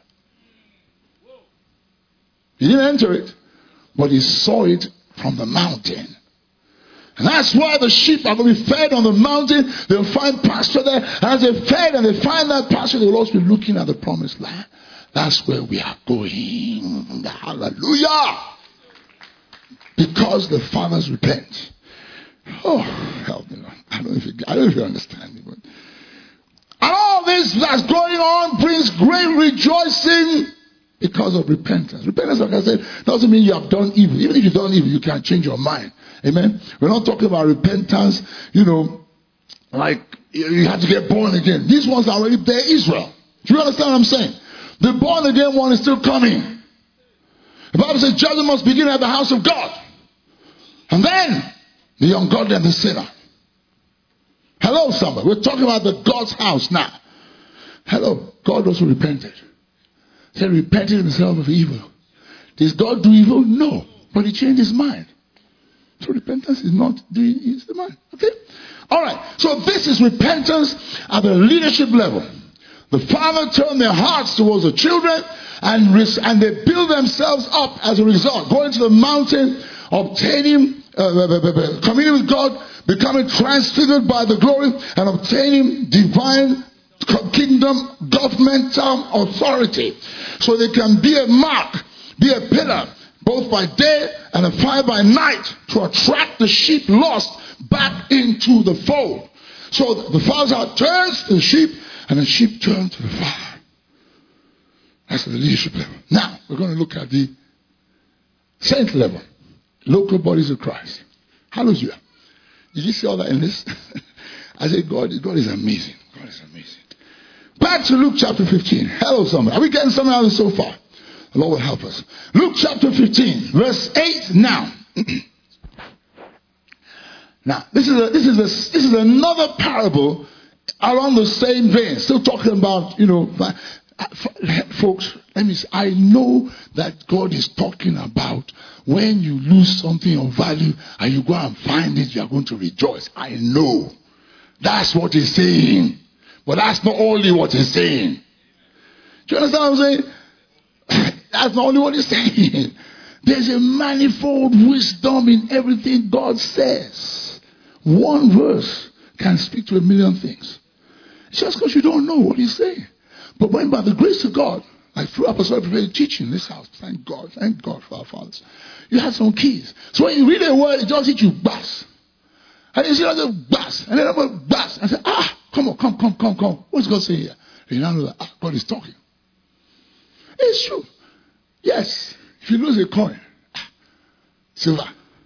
He didn't enter it, but he saw it from the mountain. And that's why the sheep are going to be fed on the mountain. They'll find pasture there. And as they fed and they find that pasture, they will also be looking at the promised land. That's where we are going. Hallelujah. Because the fathers repent. Oh, help me. I don't know if you, I don't know if you understand me. But and all this that's going on brings great rejoicing because of repentance. Repentance, like I said, doesn't mean you have done evil. Even if you've done evil, you can change your mind. Amen. We're not talking about repentance, you know, like you have to get born again. These ones are already there, Israel. Do you understand what I'm saying? The born again one is still coming. The Bible says judgment must begin at the house of God. And then the ungodly and the sinner. Hello, somebody. We're talking about the God's house now. Hello. God also repented. He said, repented himself of evil. Did God do evil? No. But he changed his mind. So repentance is not doing is the mind. Okay? Alright. So this is repentance at the leadership level. The father turned their hearts towards the children and, res- and they build themselves up as a result. Going to the mountain, obtaining, uh, communing with God, becoming transfigured by the glory, and obtaining divine kingdom governmental authority. So they can be a mark, be a pillar, both by day and a fire by night, to attract the sheep lost back into the fold. So the father's heart turns to the sheep, and the sheep turn to the father. That's at the leadership level. Now, we're going to look at the saint level. Local bodies of Christ. Hallelujah. Did you see all that in this? I said, God, God is amazing. God is amazing. Back to Luke chapter fifteen. Hello, somebody. Are we getting something out of this so far? The Lord will help us. Luke chapter fifteen, verse eight now. Now, this is a, this is a, this is another parable along the same vein. Still talking about, you know, folks, let me say, I know that God is talking about when you lose something of value and you go and find it, you are going to rejoice. I know. That's what he's saying. But that's not only what he's saying. Do you understand what I'm saying? That's not only what he's saying. There's a manifold wisdom in everything God says. One verse can speak to a million things. It's just because you don't know what he's saying. But when by the grace of God, like through apostolic prophetic teaching in this house, thank God, thank God for our fathers, you have some keys. So when you read a word, it just hits you, bass. And you see another bass, and then another bass. And say, ah, come on, come, come, come, come. What's God saying here? And you now know that ah, God is talking. It's true. Yes. If you lose a coin, ah, silver.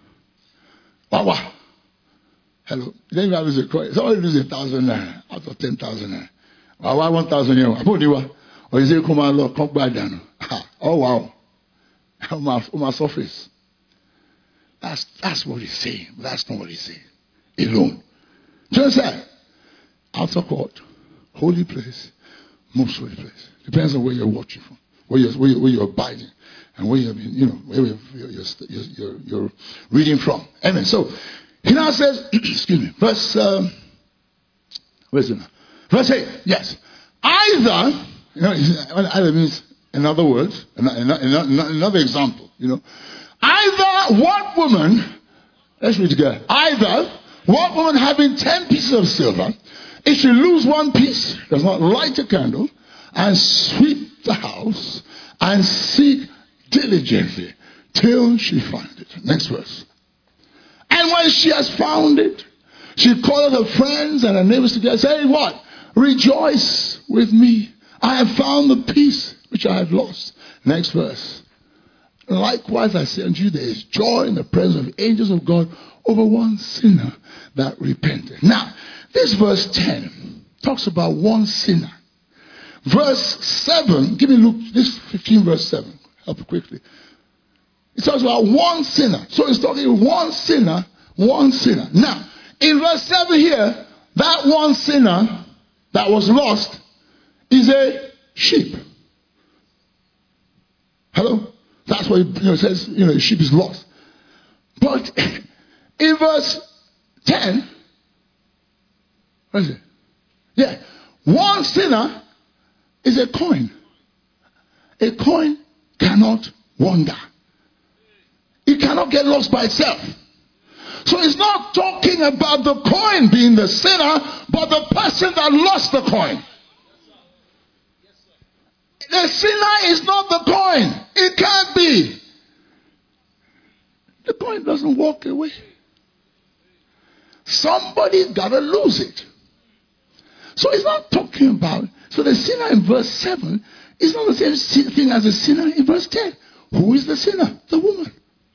Wow, wow. Hello. Then you lose a coin. Somebody lose a thousand naira out of ten thousand naira. Wow, wow, one thousand naira. Or is it come on, come back down? Oh, wow. On my, on my surface. That's, that's what he's saying. That's not what he's saying. Alone. Just that. Outer court. Holy place. Most holy place. Depends on where you're watching from. Where you're, where you're, where you're abiding. And where you're, you know, where you're, you're, you're, you're, you're reading from. Amen. So, he now says, excuse me, verse, um, where's it now? Verse eight. Yes. Either, you know, either means, in other words, another example, you know. Either what woman, let's read together. Either what woman having ten pieces of silver, if she lose one piece, does not light a candle and sweep the house and seek diligently till she find it. Next verse. And when she has found it, she called her friends and her neighbors together, saying, what? Rejoice with me. I have found the peace which I had lost. Next verse. Likewise, I say unto you, there is joy in the presence of angels of God over one sinner that repented. Now, this verse ten talks about one sinner. Verse seven, give me Luke, this fifteen verse seven. Help quickly. It talks about one sinner. So it's talking one sinner, one sinner. Now, in verse seven here, that one sinner that was lost is a sheep. Hello? That's what it, you know, it says, you know, the sheep is lost. But in verse ten, What is it? Yeah. One sinner is a coin. A coin cannot wander. It cannot get lost by itself. So it's not talking about the coin being the sinner, but the person that lost the coin. The sinner is not the coin. It can't be. The coin doesn't walk away. Somebody's got to lose it. So it's not talking about, so the sinner in verse seven is not the same thing as the sinner in verse ten. Who is the sinner? The woman.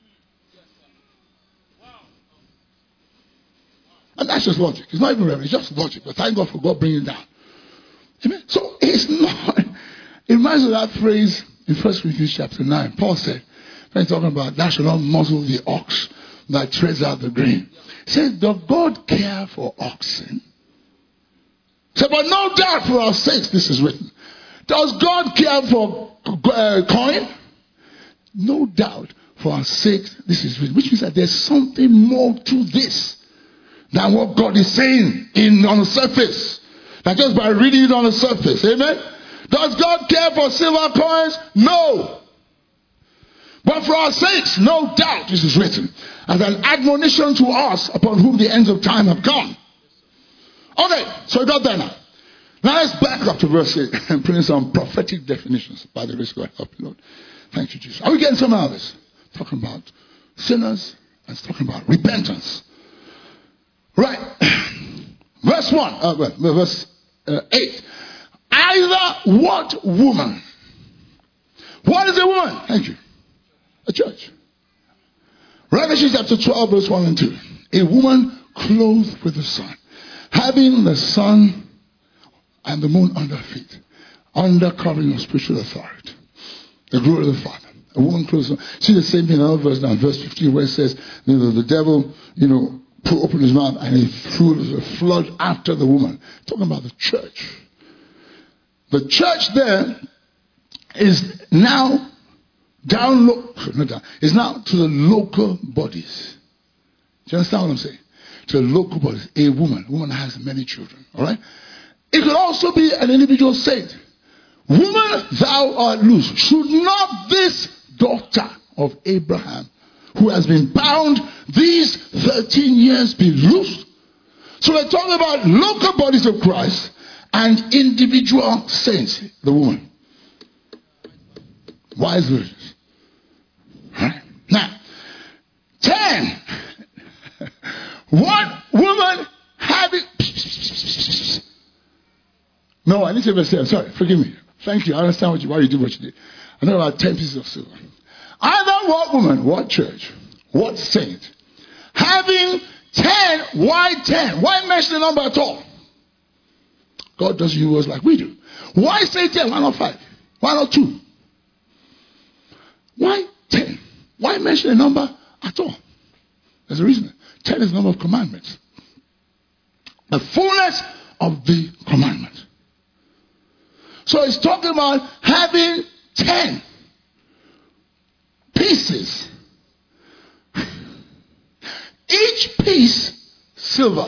And that's just logic. It's not even reverence, it's just logic. But thank God for God bringing it down. Amen. So it's not, it reminds me of that phrase in First Corinthians chapter nine. Paul said, when he's talking about, thou shalt not muzzle the ox that treads out the grain. He says, does God care for oxen? He said, but no doubt for our sakes this is written. Does God care for uh, coin? No doubt for our sakes this is written. Which means that there's something more to this than what God is saying in on the surface. Not just by reading it on the surface. Amen? Does God care for silver coins? No. But for our sakes, no doubt this is written as an admonition to us upon whom the ends of time have come. Okay, so we got there now. Now let's back up to verse eight and bring some prophetic definitions. By the grace of God, help you, Lord. Thank you, Jesus. Are we getting some out of this? Talking about sinners and it's talking about repentance. Right. Verse one, uh, verse uh, eight. Either what woman? What is a woman? Thank you. A church. Revelation chapter twelve, verse one and two. A woman clothed with the sun, having the sun and the moon under her feet, under covering of spiritual authority. The glory of the Father. A woman clothed with the sun. See the same thing in another verse now, verse fifteen, where it says, you know, the devil, you know, opened his mouth and he threw a flood after the woman. Talking about the church. The church there is now down low, not down, is now to the local bodies. Do you understand what I'm saying? To the local bodies. A woman. A woman has many children. Alright? It could also be an individual saint. Woman, thou art loose. Should not this daughter of Abraham, who has been bound these thirteen years, be loosed? So we're talking about local bodies of Christ and individual saints, the woman. Wise virgins. Right? Now, ten. What woman having... No, I need to say, I'm sorry, forgive me. Thank you. I understand what you, why you did what you did. I know about ten pieces of silver. Either what woman, what church, what saint, having ten, why ten? Why mention the number at all? God doesn't use words like we do. Why say ten? Why not five? Why not two? Why ten? Why mention a number at all? There's a reason. Ten is the number of commandments. The fullness of the commandment. So it's talking about having ten pieces. Each piece silver.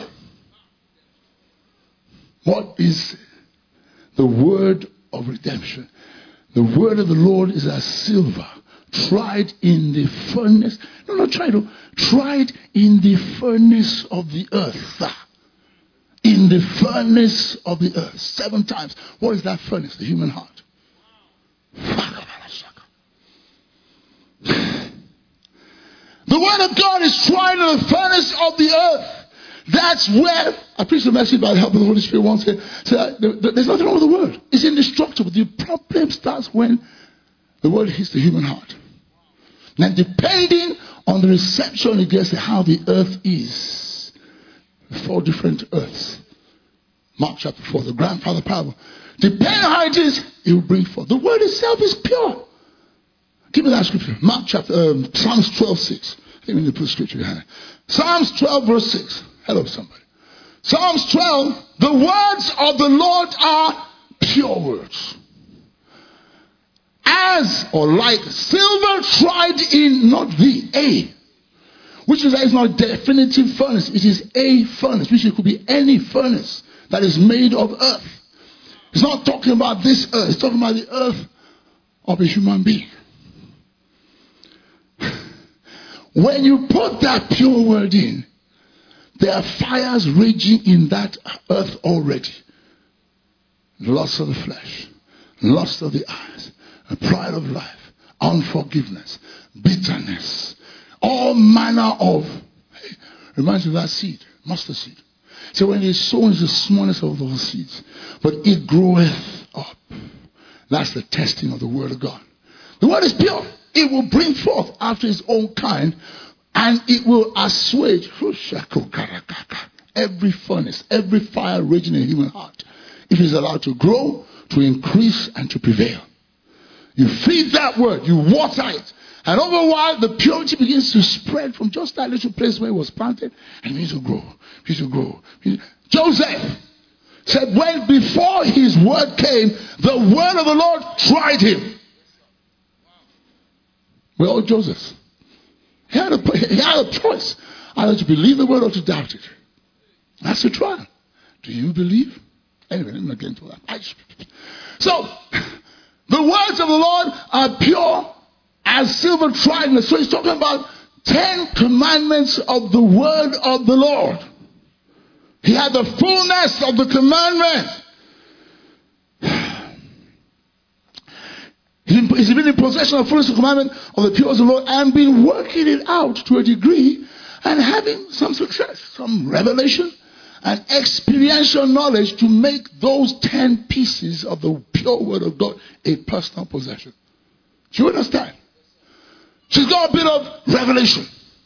What is the word of redemption? The word of the Lord is as silver, tried in the furnace. No, not tried. No, tried in the furnace of the earth. In the furnace of the earth. Seven times. What is that furnace? The human heart. The word of God is tried in the furnace of the earth. That's where I preached a message by the help of the Holy Spirit once. Said, said, there's nothing wrong with the word. It's indestructible. The problem starts when the word hits the human heart. Now, depending on the reception it gets to how the earth is, four different earths. Mark chapter four, the grandfather parable. Depending on how it is, it will bring forth. The word itself is pure. Give me that scripture. Mark chapter, um, Psalms twelve, six. I think we need to put scripture behind it. Psalms twelve, verse six. Hello, somebody. Psalms twelve, the words of the Lord are pure words. As or like silver tried in, not the, a. Which is that it's not a definitive furnace. It is a furnace, which it could be any furnace that is made of earth. He's not talking about this earth. He's talking about the earth of a human being. When you put that pure word in, there are fires raging in that earth already. Lust of the flesh, lust of the eyes, the pride of life, unforgiveness, bitterness, all manner of, hey, reminds me of that seed, mustard seed. So when it's sown, it's the smallest of those seeds, but it groweth up. That's the testing of the word of God. The word is pure. It will bring forth after its own kind, and it will assuage every furnace, every fire raging in the human heart. If it's allowed to grow, to increase, and to prevail. You feed that word, you water it, and over a while the purity begins to spread from just that little place where it was planted, and it begins to grow, begins to grow. Joseph said when before his word came, the word of the Lord tried him. We're all Josephs. He had a, he had a choice, either to believe the word or to doubt it. That's the trial. Do you believe? Anyway, let me not get into that. So, the words of the Lord are pure as silver tried. So he's talking about ten commandments of the word of the Lord. He had the fullness of the commandment. He's been in possession of the fullness of the commandment of the pure of the Lord and been working it out to a degree and having some success, some revelation and experiential knowledge to make those ten pieces of the pure word of God a personal possession. Do you understand? She's got a bit of revelation.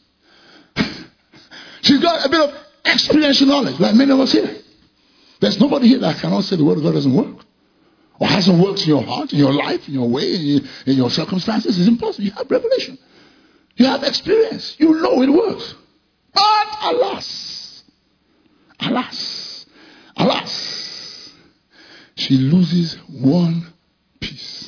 She's got a bit of experiential knowledge, like many of us here. There's nobody here that cannot say the word of God doesn't work. Or hasn't worked in your heart, in your life, in your way, in your, in your circumstances. It's impossible. You have revelation. You have experience. You know it works. But alas, alas, alas, she loses one piece.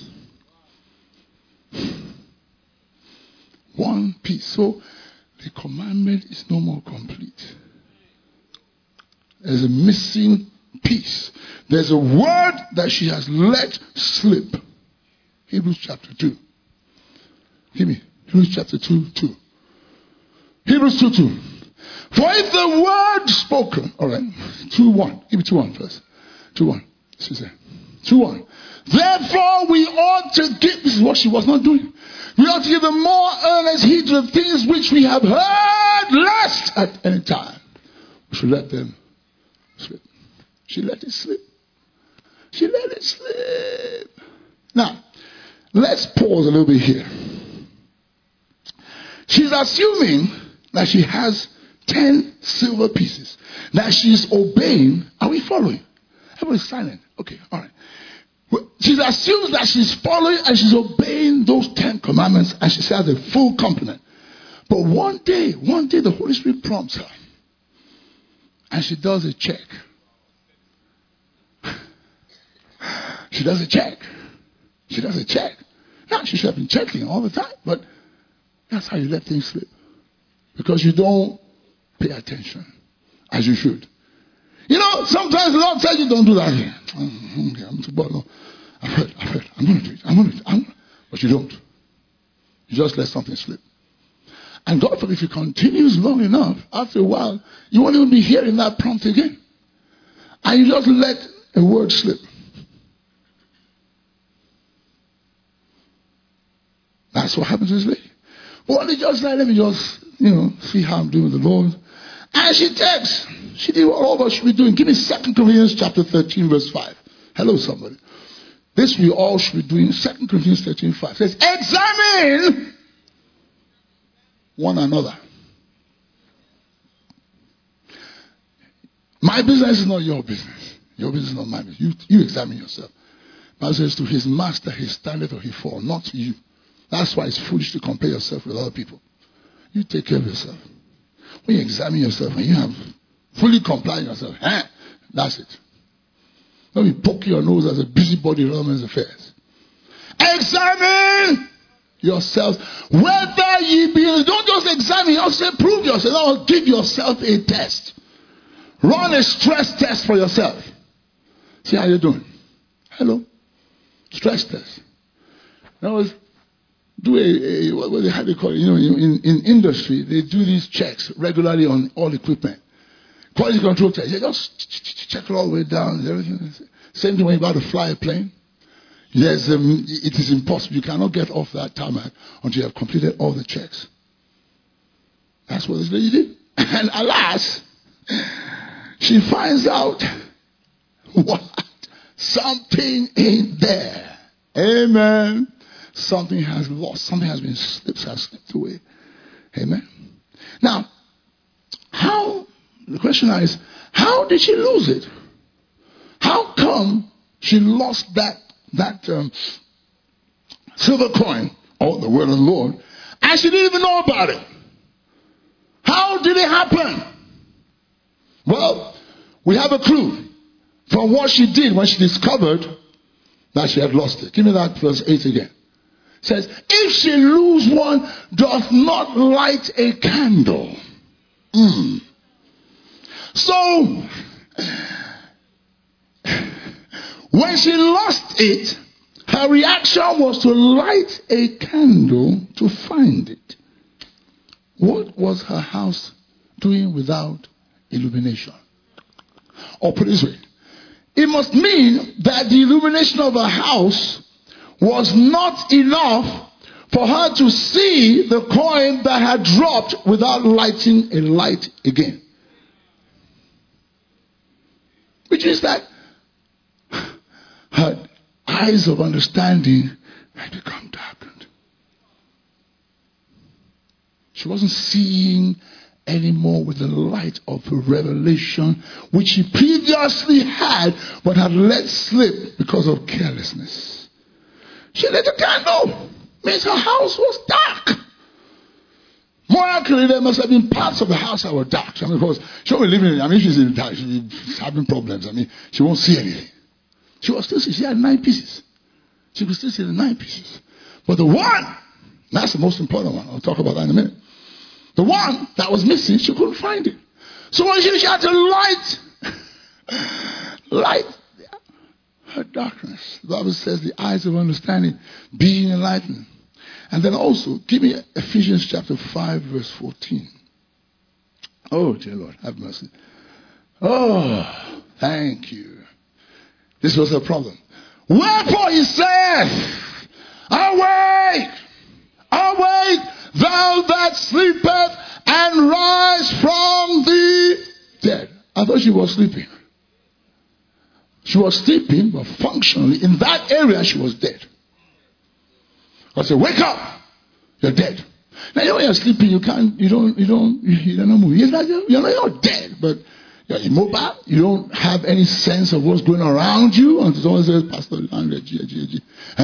One piece. So the commandment is no more complete. There's a missing piece. There's a word that she has let slip. Hebrews chapter two. Hear me. Hebrews chapter two, two. Hebrews two, two. For if the word spoken, all right, two, one. Give me two, one first. two, one. She said, two, one. Therefore we ought to give, this is what she was not doing. We ought to give the more earnest heed to the things which we have heard, lest at any time we should let them slip. She let it slip. She let it slip. Now, let's pause a little bit here. She's assuming that she has ten silver pieces. That she's obeying. Are we following? Everybody's silent. Okay, all right. Well, she assumes that she's following and she's obeying those ten commandments and she has a full complement. But one day, one day the Holy Spirit prompts her. And she does a check. She does a check. She does a check. Now, she should have been checking all the time, but that's how you let things slip. Because you don't pay attention as you should. You know, sometimes the Lord tells you don't do that here. Okay, I'm too bored. No. I've heard, I've heard. I'm going to do it. I'm going to do it. I'm, but you don't. You just let something slip. And God forbid, if it continues long enough, after a while, you won't even be hearing that prompt again. And you just let a word slip. That's what happens to this lady. But when they just like, let me just, you know, see how I'm doing with the Lord. And she takes, she did what all of us should be doing. Give me Second Corinthians chapter thirteen, verse five. Hello, somebody. This we all should be doing. Second Corinthians thirteen, five. It says, examine one another. My business is not your business. Your business is not my business. You, you examine yourself. Bible says to his master he standeth or he fall, not to you. That's why it's foolish to compare yourself with other people. You take care of yourself. When you examine yourself and you have fully complied yourself, eh, that's it. Don't be poking your nose as a busybody in men's affairs. Examine yourselves whether ye be. Don't just examine yourself, prove yourself. No, give yourself a test. Run a stress test for yourself. See how you're doing. Hello. Stress test. In other words, do a, a what, what, how do you call it? You know, in, in industry, they do these checks regularly on all equipment. Quality control test. You just check it all the way down. Everything. Same thing when you're about to fly a plane. Yes, um, it is impossible. You cannot get off that tarmac until you have completed all the checks. That's what this lady did. And alas, she finds out what? Something ain't there. Amen. Something has lost. Something has been slipped, has slipped away. Amen. Now, how, the question is, how did she lose it? How come she lost that, that um, silver coin, or the word of the Lord, and she didn't even know about it? How did it happen? Well, we have a clue from what she did when she discovered that she had lost it. Give me that verse eight again. It says, if she lose one, doth not light a candle. Mm. So, when she lost it, her reaction was to light a candle to find it. What was her house doing without illumination? Or put it this way, it must mean that the illumination of her house was not enough for her to see the coin that had dropped without lighting a light again. Which is that her eyes of understanding had become darkened. She wasn't seeing anymore with the light of revelation, which she previously had, but had let slip because of carelessness. She lit a candle. Means her house was dark. More accurately, there must have been parts of the house that were dark. I mean, because she won't be living in it. I mean, she's in the dark. She's having problems. I mean, she won't see anything. She was still, she had nine pieces. She could still see the nine pieces. But the one, that's the most important one. I'll talk about that in a minute. The one that was missing, she couldn't find it. So when she, she had to light, light her darkness. The Bible says the eyes of understanding being enlightened. And then also, give me Ephesians chapter five, verse fourteen. Oh, dear Lord, have mercy. Oh, thank you. This was her problem. Wherefore he saith, awake, awake, thou that sleepeth, and rise from the dead. I thought she was sleeping. She was sleeping, but functionally, in that area, she was dead. I said, wake up! You're dead. Now, you know, when you're sleeping, you can't, you don't, you don't, you don't move. You're not, you're not you're dead, but you're immobile. You don't have any sense of what's going on around you. And someone says, Pastor, it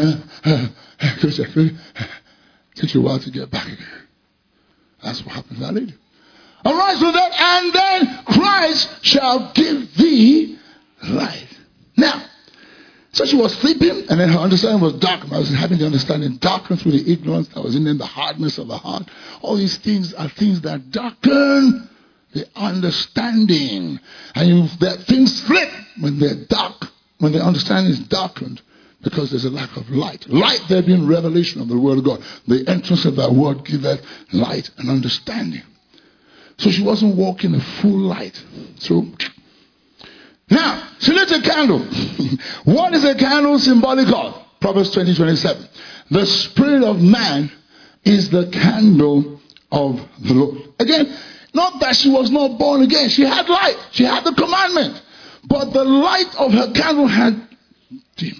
takes you a while to get back again. That's what happened to that lady. Arise from that, and then Christ shall give thee light. Now, so she was sleeping, and then her understanding was darkened. I was having the understanding darkened through the ignorance that was in them, the hardness of the heart. All these things are things that darken the understanding. And you, that things slip when they're dark, when the understanding is darkened, because there's a lack of light. Light there being revelation of the word of God. The entrance of that word giveth light and understanding. So she wasn't walking in full light. So now, she lit a candle. What is a candle symbolic of? Proverbs twenty, twenty-seven. The spirit of man is the candle of the Lord. Again, not that she was not born again. She had light. She had the commandment. But the light of her candle had dimmed.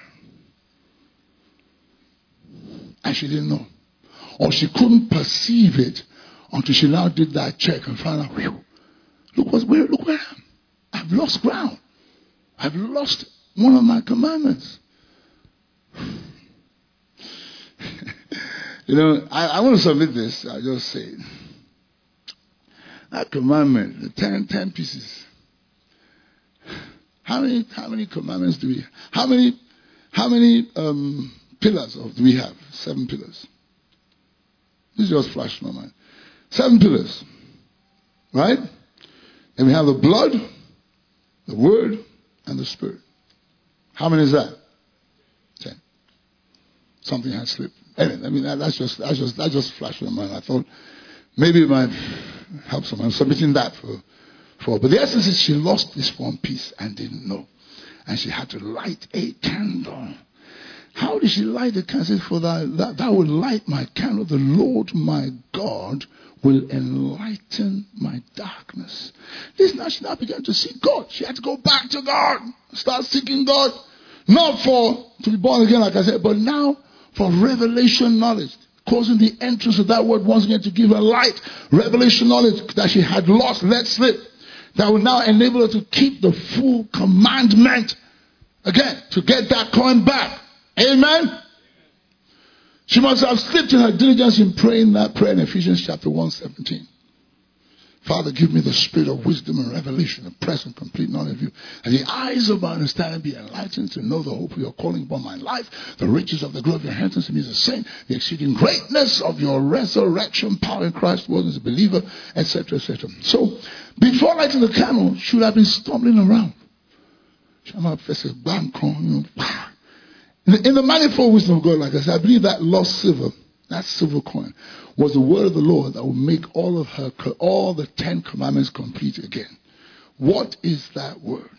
And she didn't know. Or she couldn't perceive it until she now did that check and found out, whew, look, what's, where, look where I am. I've lost ground. I've lost one of my commandments. You know, I, I want to submit this. I just say it. That commandment, the ten, ten pieces. How many, how many commandments do we have? How many, how many um, pillars of, do we have? Seven pillars. This just flashed my mind. Seven pillars. Right? And we have the blood, the word, and the spirit. How many is that? Ten. Something has slipped. Anyway, I mean, that, that's just, that's just, that just flashed in my mind. I thought maybe it might help someone. I'm submitting that for, for, but the essence is she lost this one piece and didn't know. And she had to light a candle. How did she light the candle? For that, that, that will light my candle. The Lord my God will enlighten my darkness. This now she now began to seek God. She had to go back to God. Start seeking God. Not for to be born again, like I said, but now for revelation knowledge. Causing the entrance of that word once again to give her light. Revelation knowledge that she had lost, let slip. That will now enable her to keep the full commandment. Again, to get that coin back. Amen. She must have slipped in her diligence in praying that prayer in Ephesians chapter one seventeen. Father, give me the spirit of wisdom and revelation, the present complete knowledge of you. And the eyes of my understanding be enlightened to know the hope of your calling upon my life, the riches of the glory of your inheritance in me as a saint, the exceeding greatness of your resurrection power in Christ was as a believer, et cetera, et cetera. So, before lighting the candle, she would have been stumbling around. In the manifold wisdom of God, like I said, I believe that lost silver, that silver coin, was the word of the Lord that would make all of her, all the Ten Commandments complete again. What is that word?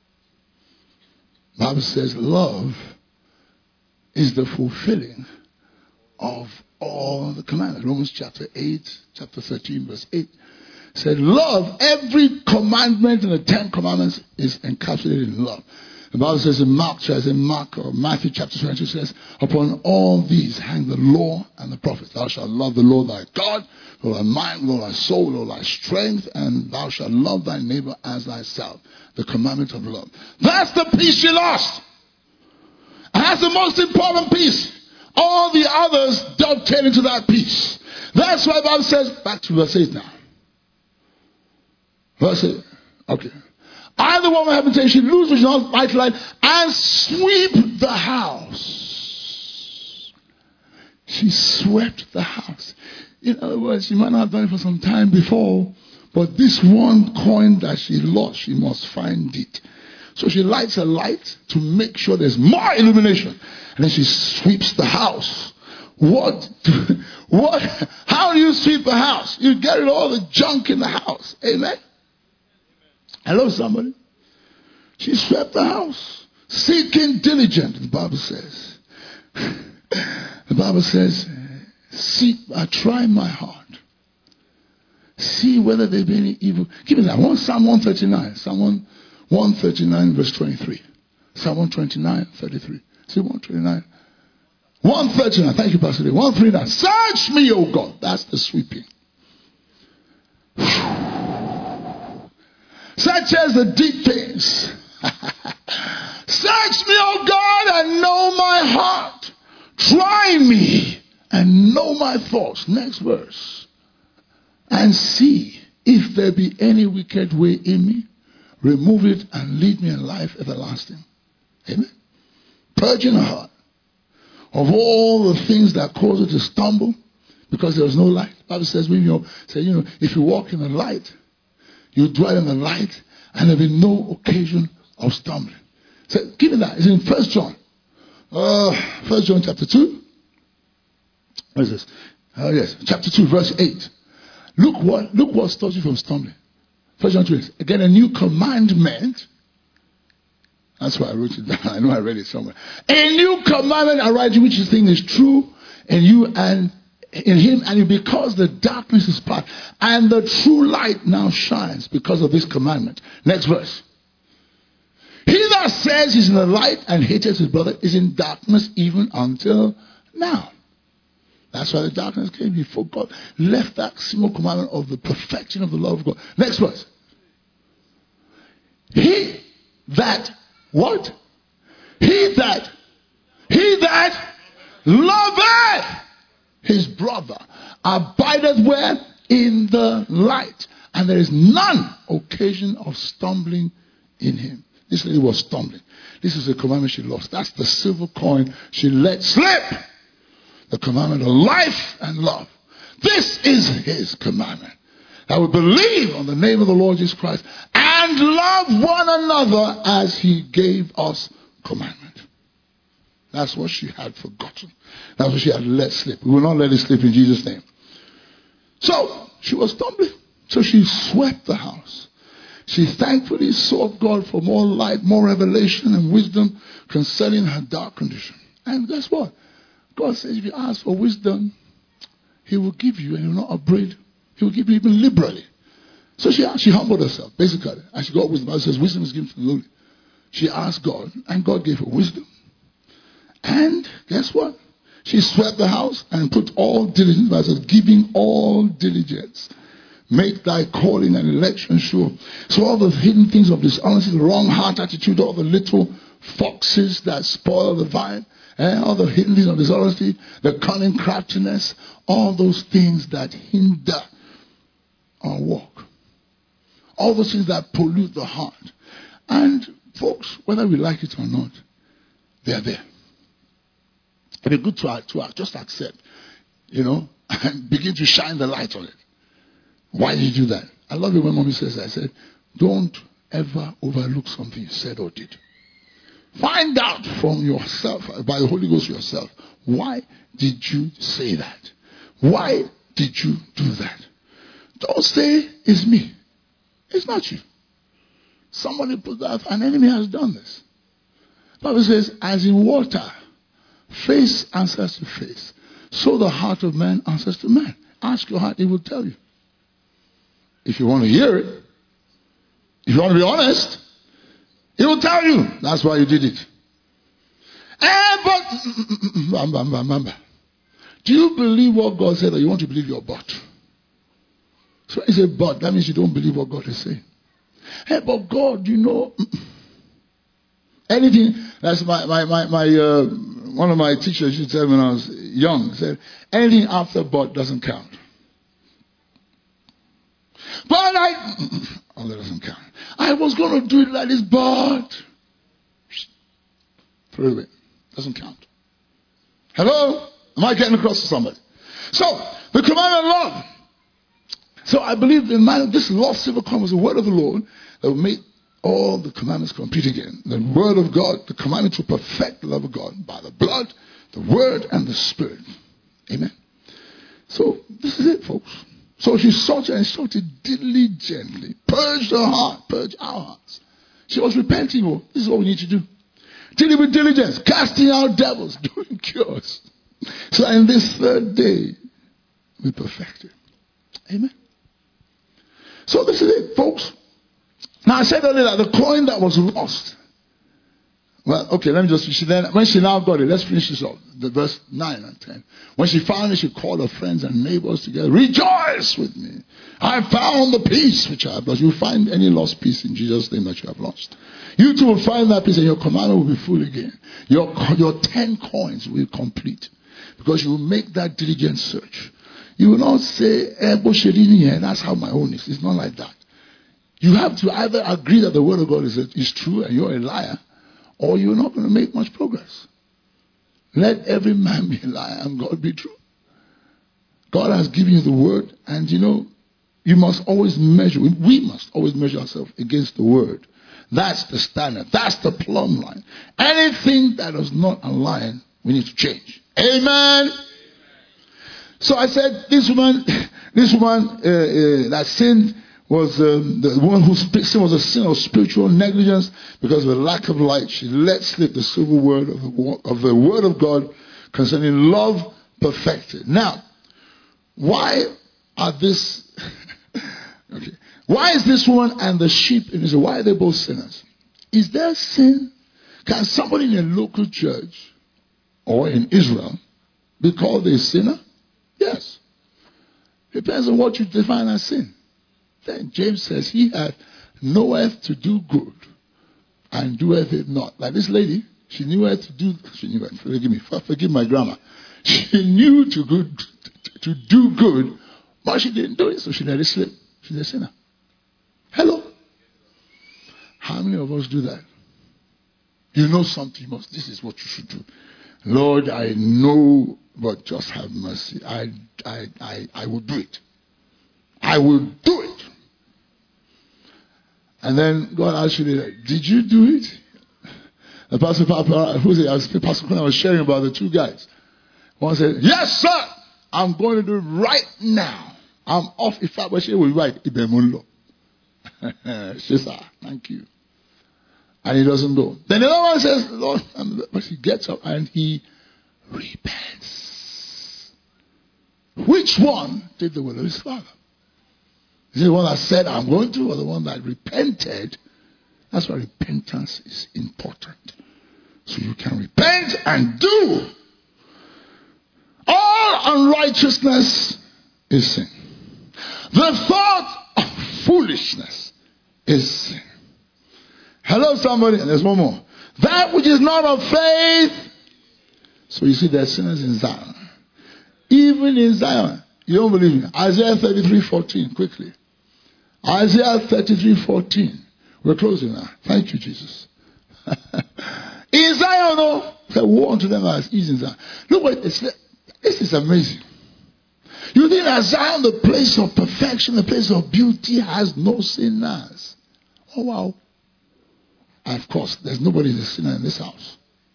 The Bible says love is the fulfilling of all the commandments. Romans chapter eight, chapter thirteen, verse eight said love, every commandment in the Ten Commandments is encapsulated in love. The Bible says in Mark, says in Mark or Matthew chapter twenty-two says, upon all these hang the law and the prophets. Thou shalt love the Lord thy God, with thy mind, with all thy soul, with all thy strength, and thou shalt love thy neighbor as thyself. The commandment of love. That's the piece she lost. And that's the most important piece. All the others dovetail into that piece. That's why the Bible says, back to verse eight now. Verse eight. Okay. I, the woman, habitation, lose which not light light, and sweep the house. She swept the house. In other words, she might not have done it for some time before, but this one coin that she lost, she must find it. So she lights a light to make sure there's more illumination. And then she sweeps the house. What? What? How do you sweep the house? You get rid of all the junk in the house. Amen? Hello, somebody. She swept the house. Seeking diligent, the Bible says. The Bible says, seek, I try my heart. See whether there be any evil. Give me that one, Psalm one thirty-nine. Psalm one thirty-nine, verse twenty-three. Psalm one twenty-nine, thirty-three. See one twenty-nine. one thirty-nine. Thank you, Pastor Lee. one thirty-nine. Search me, O God. That's the sweeping. Such as the deep things. Search me, O God, and know my heart. Try me and know my thoughts. Next verse. And see if there be any wicked way in me. Remove it and lead me in life everlasting. Amen. Purging the heart of all the things that cause it to stumble because there was no light. The Bible says, when you say, you know, if you walk in the light, you dwell in the light, and there will be no occasion of stumbling. So, give me that. It's in First John. Uh, First John chapter two. What is this? Oh, yes. Chapter two, verse eight. Look what, look what stops you from stumbling. First John two. Again, a new commandment. That's why I wrote it down. I know I read it somewhere. A new commandment I write you, which you think is true, and you and in him, and because the darkness is past, and the true light now shines because of this commandment. Next verse. He that says he's in the light and hates his brother is in darkness even until now. That's why the darkness came. He forgot, left that single commandment of the perfection of the love of God. Next verse. He that, what? He that, he that loveth his brother abideth where? In the light. And there is none occasion of stumbling in him. This lady was stumbling. This is the commandment she lost. That's the silver coin she let slip. The commandment of life and love. This is his commandment. that we believe on the name of the Lord Jesus Christ and love one another as he gave us commandment. That's what she had forgotten. That's what she had let slip. We will not let it slip in Jesus' name. So she was stumbling. So she swept the house. She thankfully sought God for more light, more revelation and wisdom concerning her dark condition. And guess what? God says if you ask for wisdom, he will give you, and he will not upbraid. He will give you even liberally. So she she humbled herself, basically. And she got wisdom. The Bible says wisdom is given to the lowly. She asked God, and God gave her wisdom. And guess what? She swept the house and put all diligence. By says, giving all diligence. Make thy calling and election sure. So all the hidden things of dishonesty, the wrong heart attitude, all the little foxes that spoil the vine, and all the hidden things of dishonesty, the cunning craftiness, all those things that hinder our walk. All those things that pollute the heart. And folks, whether we like it or not, they are there. It'd be good to, to just accept, you know, and begin to shine the light on it. Why did you do that? I love it when mommy says that. I said, don't ever overlook something you said or did. Find out from yourself, by the Holy Ghost yourself, why did you say that? Why did you do that? Don't say, it's me. It's not you. Somebody put that, an enemy has done this. The Bible says, as in water, face answers to face, so the heart of man answers to man. Ask your heart, it will tell you. If you want to hear it, if you want to be honest, it will tell you. That's why you did it. Eh, but, do you believe what God said, or you want to believe your but? So he said, but, that means you don't believe what God is saying. Hey, but God, you know, anything, that's my, my, my, my uh, one of my teachers used to tell me when I was young, said, anything after but doesn't count. But I, oh, that doesn't count. I was going to do it like this, but, throw it away. Doesn't count. Hello? Am I getting across to somebody? So, the command of love. So I believe in my, this lost silver coin was the word of the Lord that will make all the commandments complete again. The word of God, the commandment to perfect the love of God by the blood, the word, and the spirit. Amen. So this is it, folks. So she sought and sought it diligently. Purged her heart, purged our hearts. She was repenting. Oh, this is what we need to do. Did it with diligence, casting out devils, doing cures. So in this third day, we perfected. Amen. So this is it, folks. Now I said earlier that the coin that was lost. Well, okay, let me just, she then, when she now got it, let's finish this off. The verse nine and ten. When she found it, she called her friends and neighbors together. Rejoice with me. I found the peace which I have lost. You'll find any lost peace in Jesus' name that you have lost. You too will find that peace and your commandment will be full again. Your, your ten coins will complete. Because you will make that diligent search. You will not say, eh, that's how my own is. It's not like that. You have to either agree that the word of God is, is true and you're a liar, or you're not going to make much progress. Let every man be a liar and God be true. God has given you the word, and you know, you must always measure, we must always measure ourselves against the word. That's the standard. That's the plumb line. Anything that does not align, we need to change. Amen. So I said, this woman, this woman uh, uh, that sinned was um, the one whose sin was a sin of spiritual negligence because of the lack of light. She let slip the silver word of the, of the word of God concerning love perfected. Now, why are this? okay, why is this woman and the sheep in Israel? Why are they both sinners? Is there sin? Can somebody in a local church or in Israel be called a sinner? Yes. Depends on what you define as sin. Then James says, he hath knoweth to do good and doeth it not. Like this lady, she knew how to do, she knew it, forgive me, forgive my grammar. She knew to good, to do good, but she didn't do it, so she let it slip. She's a sinner. Hello? How many of us do that? You know something, you must, this is what you should do. Lord, I know, but just have mercy. I, I, I, I will do it. I will do it. And then God asked you, did you do it? The pastor, who's it? Pastor Kuna was sharing about the two guys. One said, yes, sir, I'm going to do it right now. I'm off. If I was here, we'll write Ibemulo. Thank you. And he doesn't go. Then the other one says, Lord, but he gets up and he repents. Which one did the will of his father? Is it the one that said, I'm going to, or the one that repented? That's why repentance is important. So you can repent and do. All unrighteousness is sin. The thought of foolishness is sin. Hello, somebody. And there's one more. That which is not of faith. So you see, there's sinners in Zion. Even in Zion. You don't believe me? Isaiah thirty-three fourteen, quickly. Isaiah thirty-three fourteen. We're closing now. Thank you, Jesus. In Zion, no. Woe unto them as is in Zion. Look what it's. This is amazing. You think that Zion, the place of perfection, the place of beauty, has no sinners. Oh, wow. And of course, there's nobody a sinner in this house.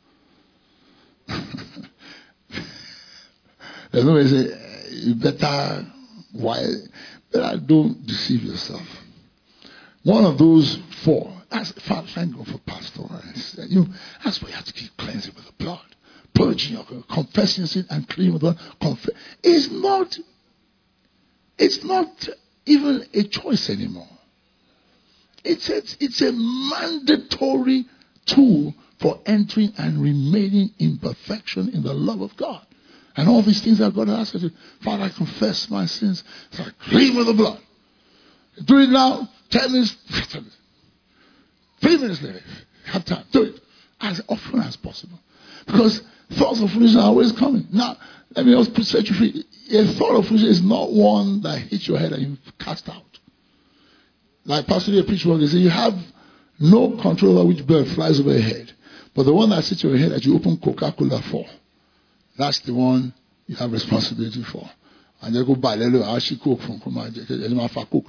There's nobody say, you better, why? Better don't deceive yourself. One of those four, ask, thank God for pastor. You, that's why you have to keep cleansing with the blood. Purging your confessing sin and cleaning with the blood. It's not, it's not even a choice anymore. It's a, it's a mandatory tool for entering and remaining in perfection in the love of God. And all these things that God asks us to, Father, I confess my sins. So I clean with the blood. Do it now. Ten minutes. Three minutes later. Have time. Do it. As often as possible. Because thoughts of foolishness are always coming. Now, let me also set you free. A thought of foolishness is not one that hits your head and you cast out. Like Pastor Lee preached one, they say you have no control over which bird flies over your head. But the one that sits on your head that you open Coca-Cola for, that's the one you have responsibility for. And they go buy Lelo, I actually cook from cook.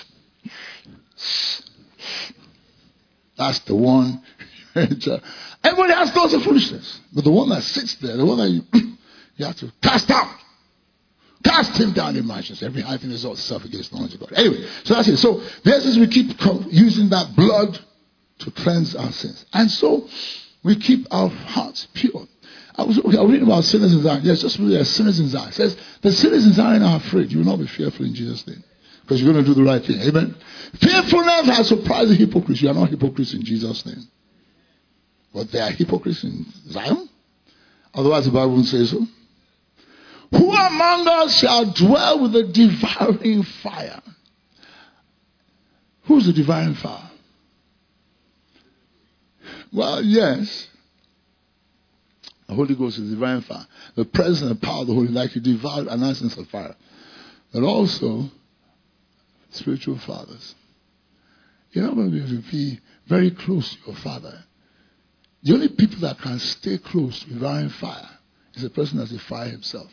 That's the one. Everybody has thoughts of foolishness. But the one that sits there, the one that you, you have to cast out. Cast him down in righteousness. Every high thing is all self against the knowledge of God. Anyway, so that's it. So this is we keep using that blood to cleanse our sins. And so we keep our hearts pure. I was, okay, I was reading about sinners in Zion. Yes, just really, sinners in Zion. It says the sinners in Zion are afraid. You will not be fearful in Jesus' name. Because you're going to do the right thing. Amen. Fearfulness has surprised the hypocrites. You are not hypocrites in Jesus' name. But they are hypocrites in Zion. Otherwise the Bible won't say so. Who among us shall dwell with the devouring fire? Who's the devouring fire? Well, yes. The Holy Ghost is divine fire. The presence and the power of the Holy, like you devoured an essence of fire. But also, spiritual fathers. You're not going to be able to be very close to your father. The only people that can stay close to divine fire is a person that's a fire himself.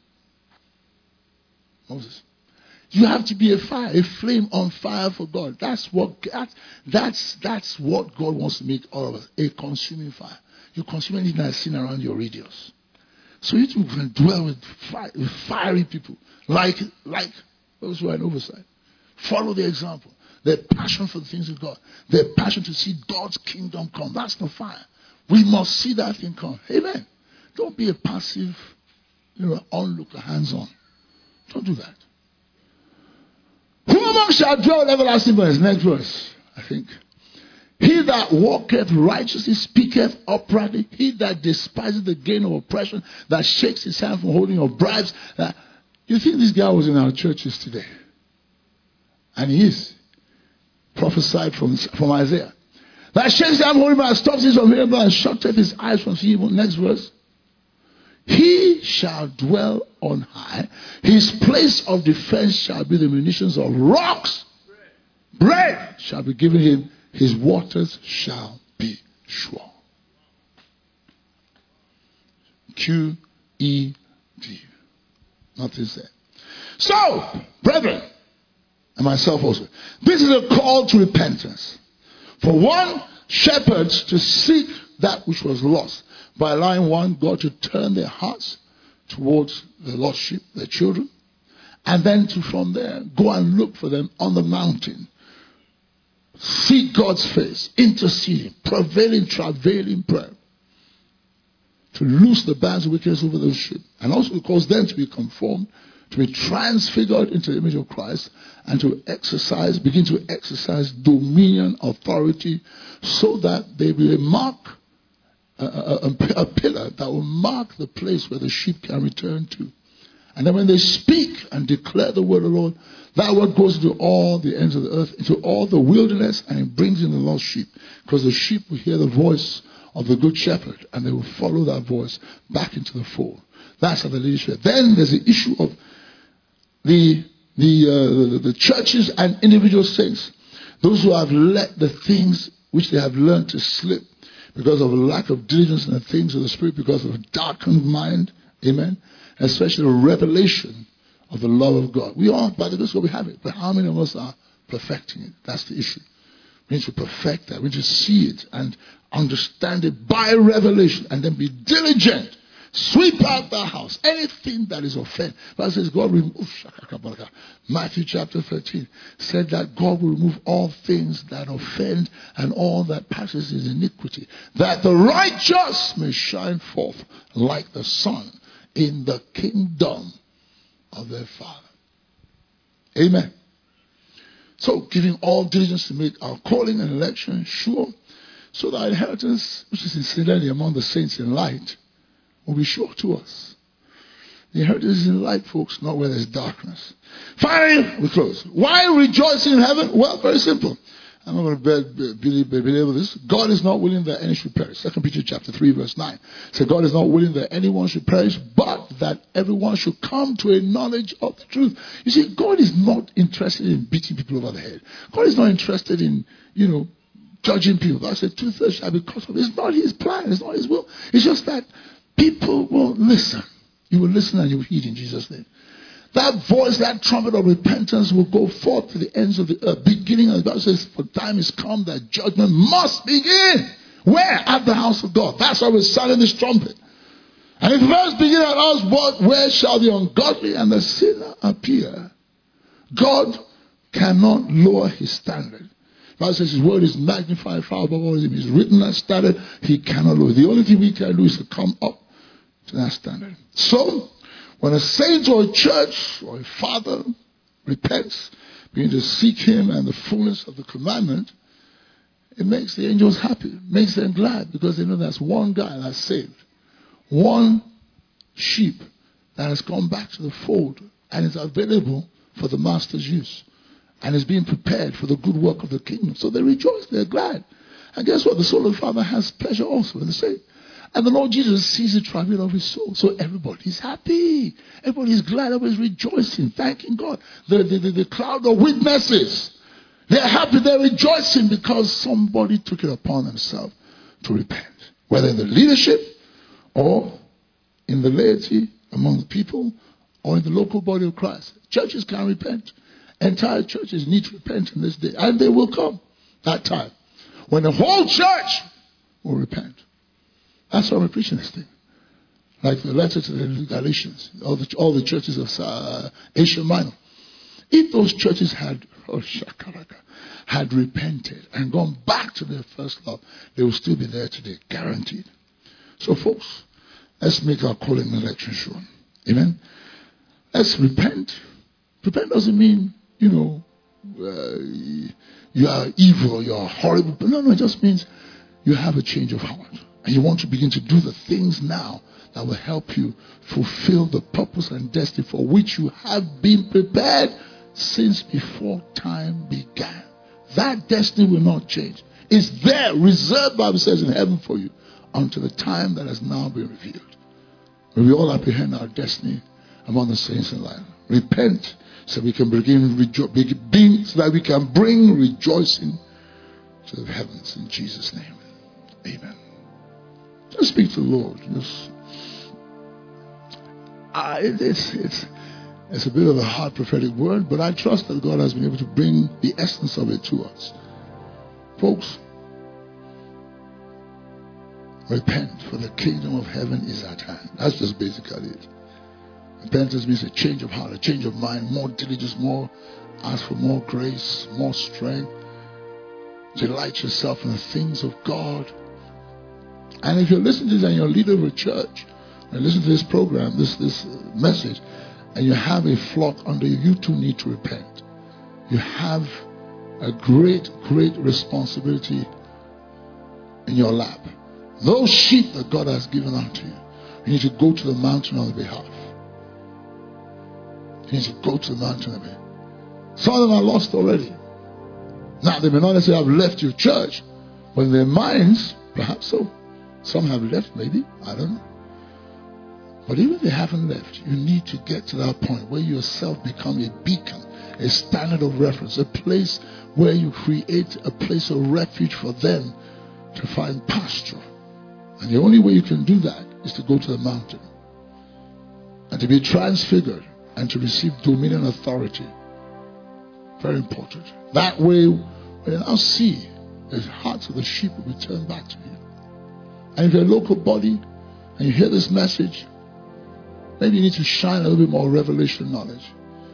Moses. You have to be a fire, a flame on fire for God. That's what that's that's that's what God wants to make all of us, a consuming fire. You consume anything that's seen around your radius. So you can dwell with, fire, with fiery people, like like those who are in oversight. Follow the example. Their passion for the things of God. Their passion to see God's kingdom come. That's the fire. We must see that thing come. Amen. Don't be a passive, you know, onlooker, hands-on. Don't do that. Who among shall dwell everlasting verse? Next verse, I think. He that walketh righteously, speaketh uprightly. He that despises the gain of oppression, that shakes his hand from holding of bribes. That, you think this guy was in our churches today? And he is. Prophesied from, from Isaiah. That shakes his hand from holding bribes, stops his from hearing and shutteth his eyes from seeing evil. Next verse. He shall dwell on high. His place of defense shall be the munitions of rocks. Bread shall be given him. His waters shall be sure. Q E D. Nothing said. So, brethren, and myself also. This is a call to repentance. For one, shepherds to seek that which was lost by allowing one, God to turn their hearts towards the lost sheep, their children, and then to from there go and look for them on the mountain. Seek God's face, interceding, prevailing, travailing prayer to loose the bands of wickedness over those sheep, and also to cause them to be conformed, to be transfigured into the image of Christ, and to exercise, begin to exercise dominion, authority, so that they will mark a, a, a pillar that will mark the place where the sheep can return to. And then when they speak and declare the word of the Lord, that word goes into all the ends of the earth, into all the wilderness, and it brings in the lost sheep. Because the sheep will hear the voice of the good shepherd, and they will follow that voice back into the fold. That's how the leadership. Then there's the issue of the the, uh, the the churches and individual saints, those who have let the things which they have learned to slip because of a lack of diligence in the things of the Spirit, because of a darkened mind. Amen. Especially the revelation of the love of God. We all, by the grace of God, we have it. But how many of us are perfecting it? That's the issue. We need to perfect that. We need to see it and understand it by revelation, and then be diligent. Sweep out the house. Anything that is offense. Bible says God will remove. Matthew chapter thirteen said that God will remove all things that offend and all that passes is iniquity, that the righteous may shine forth like the sun in the kingdom of their Father. Amen. So, giving all diligence to make our calling and election sure, so that our inheritance, which is incidentally among the saints in light, will be sure to us. The inheritance is in light, folks, not where there's darkness. Finally, we close. Why rejoicing in heaven? Well, very simple. I'm not going to believe, believe this. God is not willing that any should perish. Second Peter chapter three, verse nine. So God is not willing that anyone should perish, but that everyone should come to a knowledge of the truth. You see, God is not interested in beating people over the head. God is not interested in, you know, judging people. God said, two-thirds shall be cut off. It's not his plan. It's not his will. It's just that people will listen. You will listen and you will heed in Jesus' name. That voice, that trumpet of repentance will go forth to the ends of the earth. Beginning, as the Bible says, for time is come that judgment must begin. Where? At the house of God. That's why we're sounding this trumpet. And if first begin at us, what, where shall the ungodly and the sinner appear? God cannot lower his standard. The Bible says his word is magnified far above all him. He's written that standard. He cannot lower. The only thing we can do is to come up to that standard. So, when a saint or a church or a father repents, begin to seek him and the fullness of the commandment, it makes the angels happy, makes them glad, because they know that's one guy that's saved. One sheep that has gone back to the fold and is available for the master's use and is being prepared for the good work of the kingdom. So they rejoice, they're glad. And guess what? The soul of the Father has pleasure also in the same. And the Lord Jesus sees the travail of his soul. So everybody's happy. Everybody's glad. Everybody's rejoicing, thanking God. The, the, the, the cloud of witnesses, they're happy, they're rejoicing because somebody took it upon themselves to repent. Whether in the leadership or in the laity, among the people, or in the local body of Christ. Churches can repent. Entire churches need to repent in this day. And they will come that time when the whole church will repent. That's why we're preaching this thing. Like the letter to the Galatians, all the, all the churches of uh, Asia Minor. If those churches had, oh, shakaraka, had repented and gone back to their first love, they will still be there today, guaranteed. So, folks, let's make our calling and election sure. Amen? Let's repent. Repent doesn't mean, you know, uh, you are evil, you are horrible. But no, no, it just means you have a change of heart. And you want to begin to do the things now that will help you fulfill the purpose and destiny for which you have been prepared since before time began. That destiny will not change. It's there, reserved, Bible says, in heaven for you until the time that has now been revealed. When we all apprehend our destiny among the saints in life. Repent so we can begin, rejo- begin so that we can bring rejoicing to the heavens in Jesus' name. Amen. Just speak to the Lord. Just, uh, it, it's, it's, It's a bit of a hard prophetic word, but I trust that God has been able to bring the essence of it to us. Folks, repent, for the kingdom of heaven is at hand. That's just basically it. Repentance means a change of heart, a change of mind, more diligence, more ask for more grace, more strength. Delight yourself in the things of God. And if you're listening to this and you're a leader of a church, and listen to this program, this this message, and you have a flock under you, you too need to repent. You have a great, great responsibility in your lap. Those sheep that God has given unto you, you need to go to the mountain on their behalf. You need to go to the mountain on their behalf. Some of them are lost already. Now, they may not necessarily have left your church, but in their minds, perhaps so. Some have left, maybe. I don't know. But even if they haven't left, you need to get to that point where you yourself become a beacon, a standard of reference, a place where you create a place of refuge for them to find pasture. And the only way you can do that is to go to the mountain and to be transfigured and to receive dominion and authority. Very important. That way, when you now see, the hearts of the sheep will be turned back to you. And if you're a local body and you hear this message, maybe you need to shine a little bit more revelation knowledge,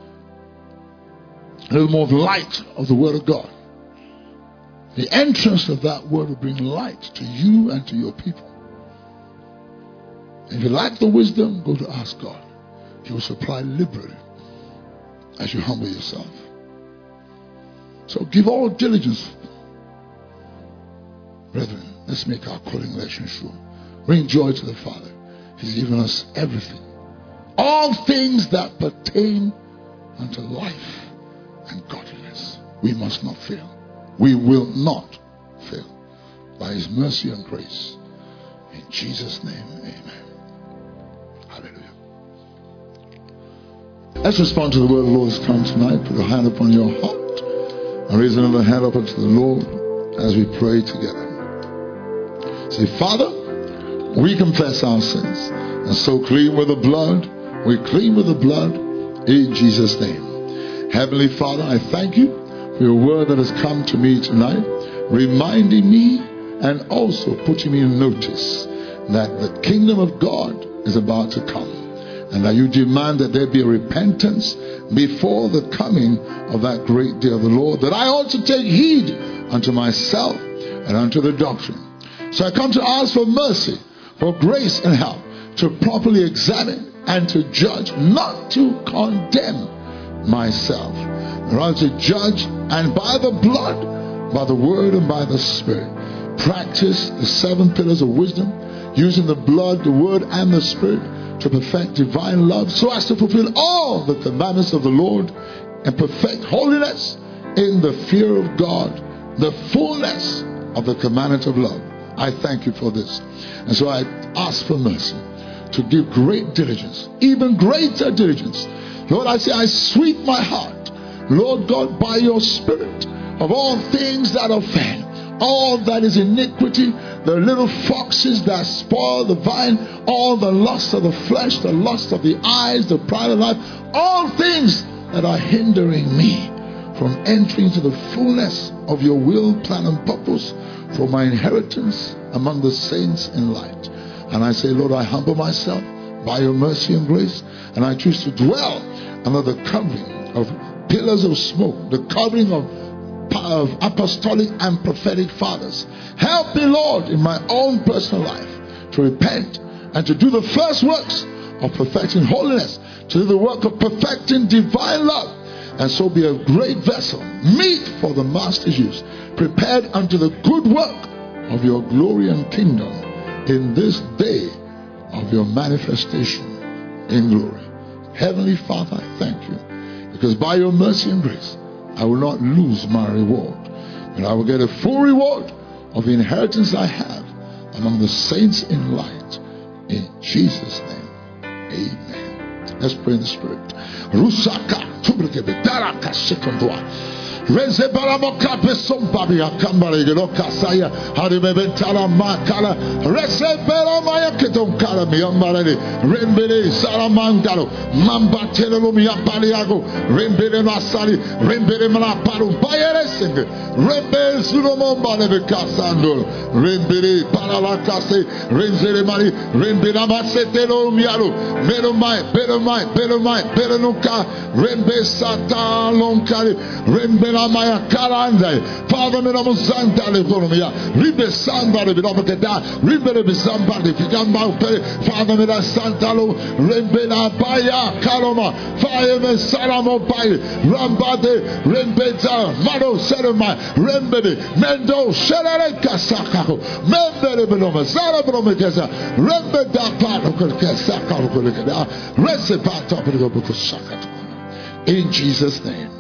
a little more of light of the Word of God. The entrance of that Word will bring light to you and to your people. If you lack the wisdom, go to ask God. He will supply liberally as you humble yourself. So give all diligence. Brethren, let's make our calling election sure. Bring joy to the Father. He's given us everything. All things that pertain unto life and godliness. We must not fail. We will not fail. By His mercy and grace. In Jesus' name, amen. Hallelujah. Let's respond to the word of the Lord has come tonight. Put a hand upon your heart. And raise another hand up unto the Lord as we pray together. Say, Father, we confess our sins. And so clean with the blood. We clean with the blood in Jesus' name. Heavenly Father, I thank you for your word that has come to me tonight, reminding me and also putting me in notice that the kingdom of God is about to come. And that you demand that there be a repentance before the coming of that great day of the Lord, that I ought to take heed unto myself and unto the doctrine. So I come to ask for mercy, for grace and help, to properly examine and to judge, not to condemn myself, rather to judge, and by the blood, by the word and by the Spirit, practice the seven pillars of wisdom, using the blood, the word and the Spirit to perfect divine love, so as to fulfill all the commandments of the Lord and perfect holiness in the fear of God, the fullness of the commandment of love. I thank you for this. And so I ask for mercy to give great diligence, even greater diligence. Lord, I say I sweep my heart, Lord God, by your Spirit, of all things that offend, all that is iniquity, the little foxes that spoil the vine, all the lust of the flesh, the lust of the eyes, the pride of life, all things that are hindering me from entering to the fullness of your will, plan, and purpose for my inheritance among the saints in light. And I say, Lord, I humble myself by your mercy and grace, and I choose to dwell under the covering of pillars of smoke, the covering of of apostolic and prophetic fathers. Help me, Lord, in my own personal life to repent and to do the first works of perfecting holiness, to do the work of perfecting divine love, and so be a great vessel, meet for the master's use, prepared unto the good work of your glory and kingdom in this day of your manifestation in glory. Heavenly Father, I thank you, because by your mercy and grace, I will not lose my reward, but I will get a full reward of the inheritance I have among the saints in light. In Jesus' name, amen. Let's pray in the Spirit. Reze baramoka pesom babia kambare gelo kasaya. Harime bentala makala. Reze beramaya ketom kala miyambare. Rembele salamangalo. Mamba telelo miyapaliago. Rembele nasali. Rembele malaparu. Bayere senge. Rembele sunomomba lebe kasandolo. Rembele paralakase. Renzele mari. Rembele amasetelo mialo. Melomai. Belomai. Belomai. Belonuka. Rembe sata lonkali. Rembe la maya karanda. Father, me namo zanta le konomia. Ribe samba le binomo keda. Ribe le bizamba le figamba upere. Father, me la santa lo. Rembe la baya kaloma. Fire me salamo baye. Rambade. Rembe za. Mano serema. Rembe de. Mendo shelere kasakako. Rembe le binomo. Zara binomo kesa. Rembe da pano kesa. Karo kesa. Rese pato. In Jesus' name.